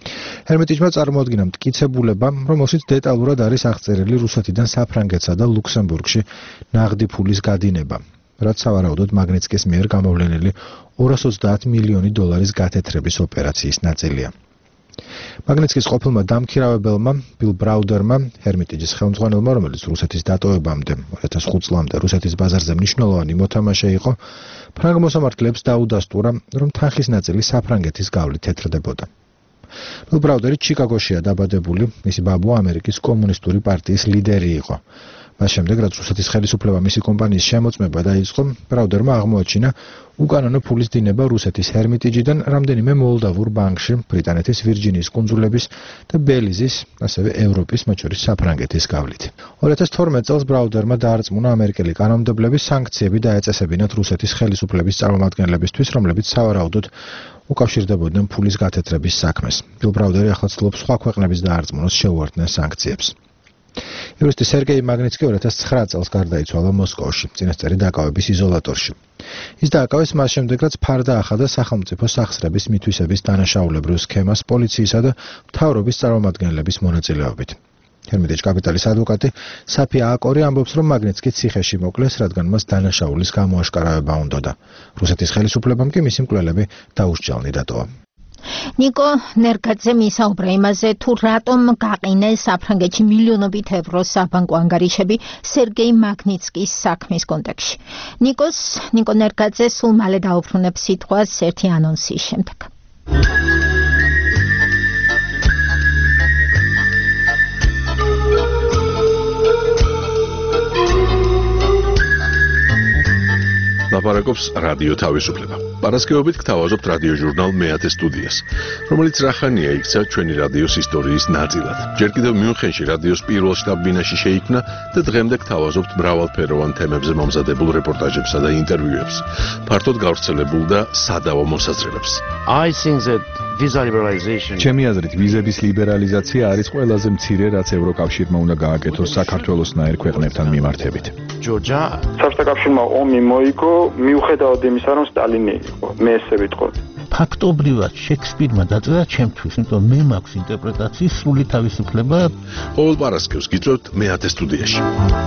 ჰერმიტიჯმა წარმოადგინა მტკიცებულება, რომელშიც დეტალურად არის აღწერილი რუსეთიდან საფრანგეთსა და ლუქსემბურგში ნაღდი ფულის გადინება, რაც სავარაუდოდ მაგნიცკის მიერ გამოვლენილი 230 მილიონი დოლარის გათეთრების ოპერაციის ნაწილია. მაგნიცკის ყოფილმა დამქირავებელმა ბილ ბრაუდერმა, ჰერმიტიჯის ხელმძღვანელმა, რომელიც რუსეთის დატოვებამდე 2005 წლამდე რუსეთის ბაზარზე მნიშვნელოვანი მოთამაშე იყო, ფრანგ მოსამართლეებს დაუდასტურა, რომ თანხის ნაწილი საფრანგეთის გავლით ეთრდებოდა. ბილ ბრაუდერი ჩიკაგოშია დაბადებული, მისი ბაბუა ამერიკის კომუნისტური პარტიის ლიდერი იყო. მას შემდეგ, რაც რუსეთის ხელისუფლება მისი კომპანიის შემოწმება დაიწყო, ბრაუდერმა აღმოაჩინა უკანონო ფულის დინება რუსეთის ჰერმიტიჯიდან რამდენიმე მოლდავურ ბანკში, ბრიტანეთის ვირჯინიის კუნძულების და ბელიზის, ასევე ევროპის, მათ შორის საფრანგეთის გავლით. 2012 წელს ბრაუდერმა დაარწმუნა ამერიკელი კანონმდებლები სანქციები დაეწესებინათ რუსეთის ხელისუფლების წარმომადგენლებისთვის, რომლებიც სავარაუდოდ უკავშირდებოდნენ ფულის გათეთრების საქმეს. ბილ ბრაუდერი ახლა ცდილობს სხვა ქვეყნების დაარწმუნოს შეუერთდნენ სანქციებს. იურისტი სერგეი მაგნიცკი 2009 წელს გარდაიცვალა მოსკოვში, წინასწარი დაკავების იზოლატორში. ის დააკავეს მას შემდეგ, რაც ფარდა ახადა სახელმწიფო სახსრების მითვისების დანაშაულებრივ სქემას პოლიციისა და მთავრობის წარმომადგენლების მონაწილეობით. ჰერმიტიჯ კაპიტალის ადვოკატი საფია აკორი ამბობს, რომ მაგნიცკი ციხეში მოკლეს, რადგან მას დანაშაულის გამოაშკარავება უნდოდა. რუსეთის ხელისუფლებამ კი მისი მკვლელები დაუსჯელნი დატოვა. ნიკო ნერგაძე მისაუბრა იმაზე, თუ რატომ გაყინეს საფრანგეთში მილიონობით ევროს საბანკო ანგარიშები სერგეი მაგნიცკის საქმის კონტექსტში. ნიკო ნერგაძე სულ მალე დაუბრუნებს სიტყვას ერთი ანონსის შემდეგ. ლაპარაკობს რადიო თავისუფლება. პარასკევობით გთავაზობთ რადიო ჟურნალ მეათე სტუდიას, რომელიც რახანია იქცა ჩვენი რადიოს ისტორიის ნაწილად. ჯერ კიდევ მიუნხენში რადიოს პირველ შტაბ-ბინაში შეიქმნა და დღემდე გთავაზობთ მრავალფეროვან თემებზე მომზადებულ რეპორტაჟებსა და ინტერვიუებს, ფართოდ გავრცელებულ და სადავო მოსაზრებებს. ჩემი აზრით, ვიზების ლიბერალიზაცია არის ყველაზე მცირე, რაც ევროკავშირმა უნდა გააკეთოს საქართველოსნაირ ქვეყნებთან მიმართებით. საბჭოთა კავშირმა ომი მოიგო, მიუხედავად იმისა, რომ სტალინი იყო, მე ესე ვიტყოდი. ფაქტობრივად შექსპირმა დაწერა ჩემთვის, იმიტომ მე მაქვს ინტერპრეტაციის სრული თავისუფლება. ყოველ პარასკევს გიწევთ მეათე სტუდიაში.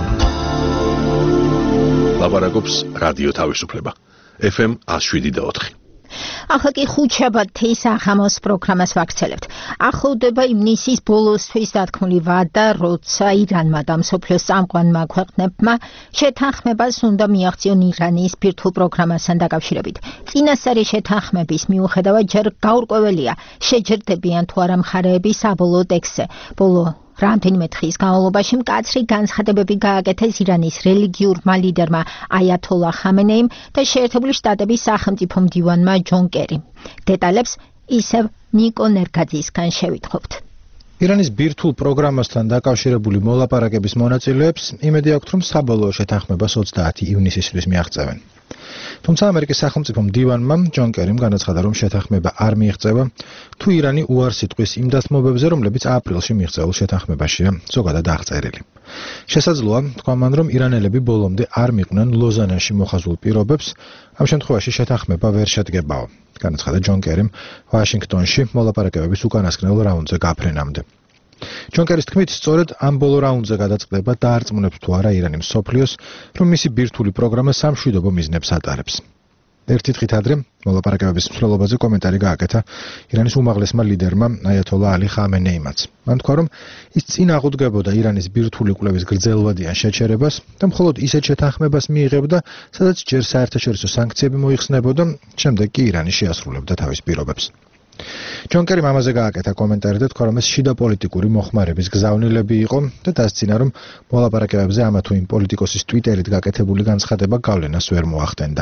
ლაპარაკობს რადიო თავისუფლება. FM 107.4. ახლა კი ხუთშაბათის აღამოს პროგრამას ვაგრძელებთ. ახლოვდება ივნისის ბოლოსთვის დათქმული ვადა, როცა ირანმა და მსოფლიოს წამყვანმა ქვეყნებმა შეთანხმებას უნდა მიაღწიონ ირანის ბირთვულ პროგრამასთან დაკავშირებით. წინასწარი შეთანხმების მიუხედავად ჯერ გაურკვეველია, შეჯერდებიან თუ არა მხარეები საბოლოო ტექსტზე. რამდენიმე დღის განმავლობაში მკაცრი განცხადებები გააკეთეს ირანის რელიგიურმა ლიდერმა აიათოლა ხამენეიმ და შეერთებული შტატების სახელმწიფო მდივანმა ჯონ კერიმ. დეტალებს ისევ ნიკო ნერგაძისგან შევიტყობთ. ირანის ბირთვულ პროგრამასთან დაკავშირებული მოლაპარაკების მონაწილეებს იმედი აქვთ, რომ საბოლოო შეთანხმებას 30 ივნისისთვის მიაღწევენ. თუმცა ამერიკის სახელმწიფო მდივანმა ჯონ კერიმ განაცხადა, რომ შეთანხმება არ მიიღწევა, თუ ირანი უარს იტყვის იმ დათმობებზე, რომლებიც აპრილში მიღწეულ შეთანხმებაშია ზოგადად აღწერილი. შესაძლოა, თქვა მან, რომ ირანელები ბოლომდე არ მიყვნენ ლოზანაში მოხაზულ პირობებს, ამ შემთხვევაში შეთანხმება ვერ შედგებაო, განაცხადა ჯონ კერიმ ვაშინგტონში მოლაპარაკებების უკანასკნელ რაუნდზე გაფრენამდე. ჯონ კერის თქმით, სწორედ ამ ბოლო რაუნდზე გადაწყდება დაარწმუნებს თუ არა ირანი მსოფლიოს, რომ მისი ბირთვული პროგრამა სამშვიდობო მიზნებს ატარებს. ერთი დღით ადრე მოლაპარაკებების მსვლელობაზე კომენტარი გააკეთა ირანის უმაღლესმა ლიდერმა აიათოლა ალი ხამენეიმაც. მან თქვა, რომ ის წინ აღუდგებოდა ირანის ბირთვული კვლევის გრძელვადიან შეჩერებას და მხოლოდ ისეთ შეთანხმებას მიიღებდა, სადაც ჯერ საერთაშორისო სანქციები მოიხსნებოდა, შემდეგ კი ირანი შეასრულებდა თავის პირობებს. ჯონ კერიმ ამაზე გააკეთა კომენტარი და თქვა, რომ ეს შიდა პოლიტიკური მოხმარების გზავნილები იყო და დასცინა, რომ მოლაპარაკებებზე ამა თუ იმ პოლიტიკოსის ტვიტერით გაკეთებული განცხადება გავლენას ვერ მოახდენდა.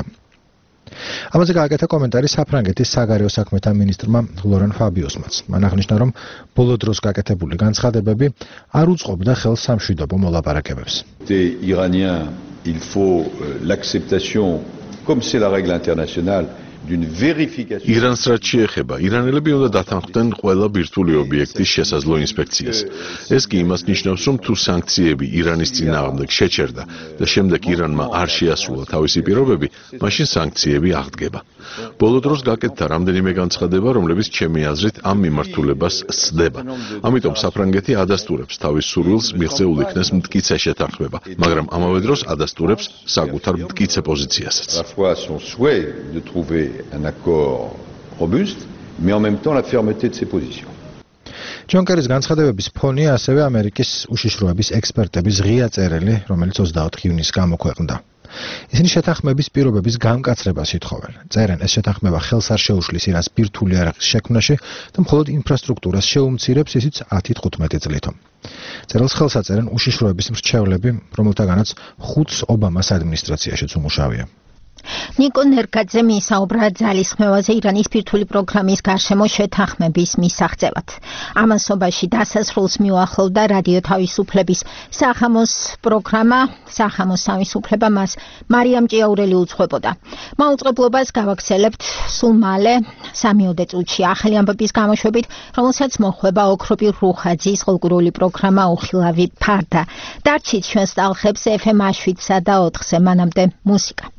ამაზე გააკეთა კომენტარი საფრანგეთის საგარეო საქმეთა მინისტრმა ლორენ ფაბიოსმაც. მან აღნიშნა, რომ ბოლო დროს გაკეთებული განცხადებები არ უწყობდა ხელს სამშვიდობო მოლაპარაკებებს. Iranien, il faut l'acceptation, comme c'est la règle internationale, ირანს რაც შეეხება, ირანელები უნდა დათანხმდნენ ყველა ბირთვული ობიექტის შესაძლო ინსპექციას. ეს კი იმას ნიშნავს, რომ თუ სანქციები ირანის წინააღმდეგ შეჩერდა და შემდეგ ირანმა არ შეასრულა თავისი პირობები, მაშინ სანქციები აღდგება. ბოლო დროს გაკეთდა რამდენიმე განცხადება, რომლებიც ჩემი აზრით ამ მიმართულებას სცდება. ამიტომ საფრანგეთი ადასტურებს თავის სურვილს მიღწეულ იქნეს მტკიცე შეთანხმება, მაგრამ ამავე დროს ადასტურებს საკუთარ მტკიცე პოზიციასაც. un accord robuste, mais en même temps la fermeté de ses positions. ჯონ კერის განცხადებების ფონია ასევე ამერიკის უშიშროების ექსპერტების ღია წერილი, რომელიც 24 ივნისს გამოქვეყნდა. ისინი შეთანხმების პირობების გამკაცრებას ითხოვენ. წერენ, ეს შეთანხმება ხელს არ შეუშლის ირანს ბირთვული იარაღის შექმნაში და მხოლოდ ინფრასტრუქტურას შეუმცირებს, ისიც 10-15 წლით. წერილს ხელს აწერენ უშიშროების მრჩევლები, რომელთაგანაც 5-ს ობამას ადმინისტრაციაშიც უმუშავია. ნიკო ნერგაძე მისაუბრა ძალისხმევაზე ირანის ბირთვული პროგრამის გარშემო შეთანხმების მისაღწევად. ამასობაში დასასრულს მიუახლოვდა რადიო თავისუფლების სახამოს პროგრამა, სახამოს თავისუფლება მას მარიამ ჭიაურელი უძღვებოდა. მაუწყებლობას გავაგრძელებთ სულ მალე 3 წუთში ახალი ამბების გამოშვებით, რომელსაც მოხვება ოქროპირ რუხაძის ყოლგურული პროგრამა უხილავი ფარდა. დარჩით ჩვენს ტალხებს FM 7-სა და 4-ზე, მანამდე მუსიკა.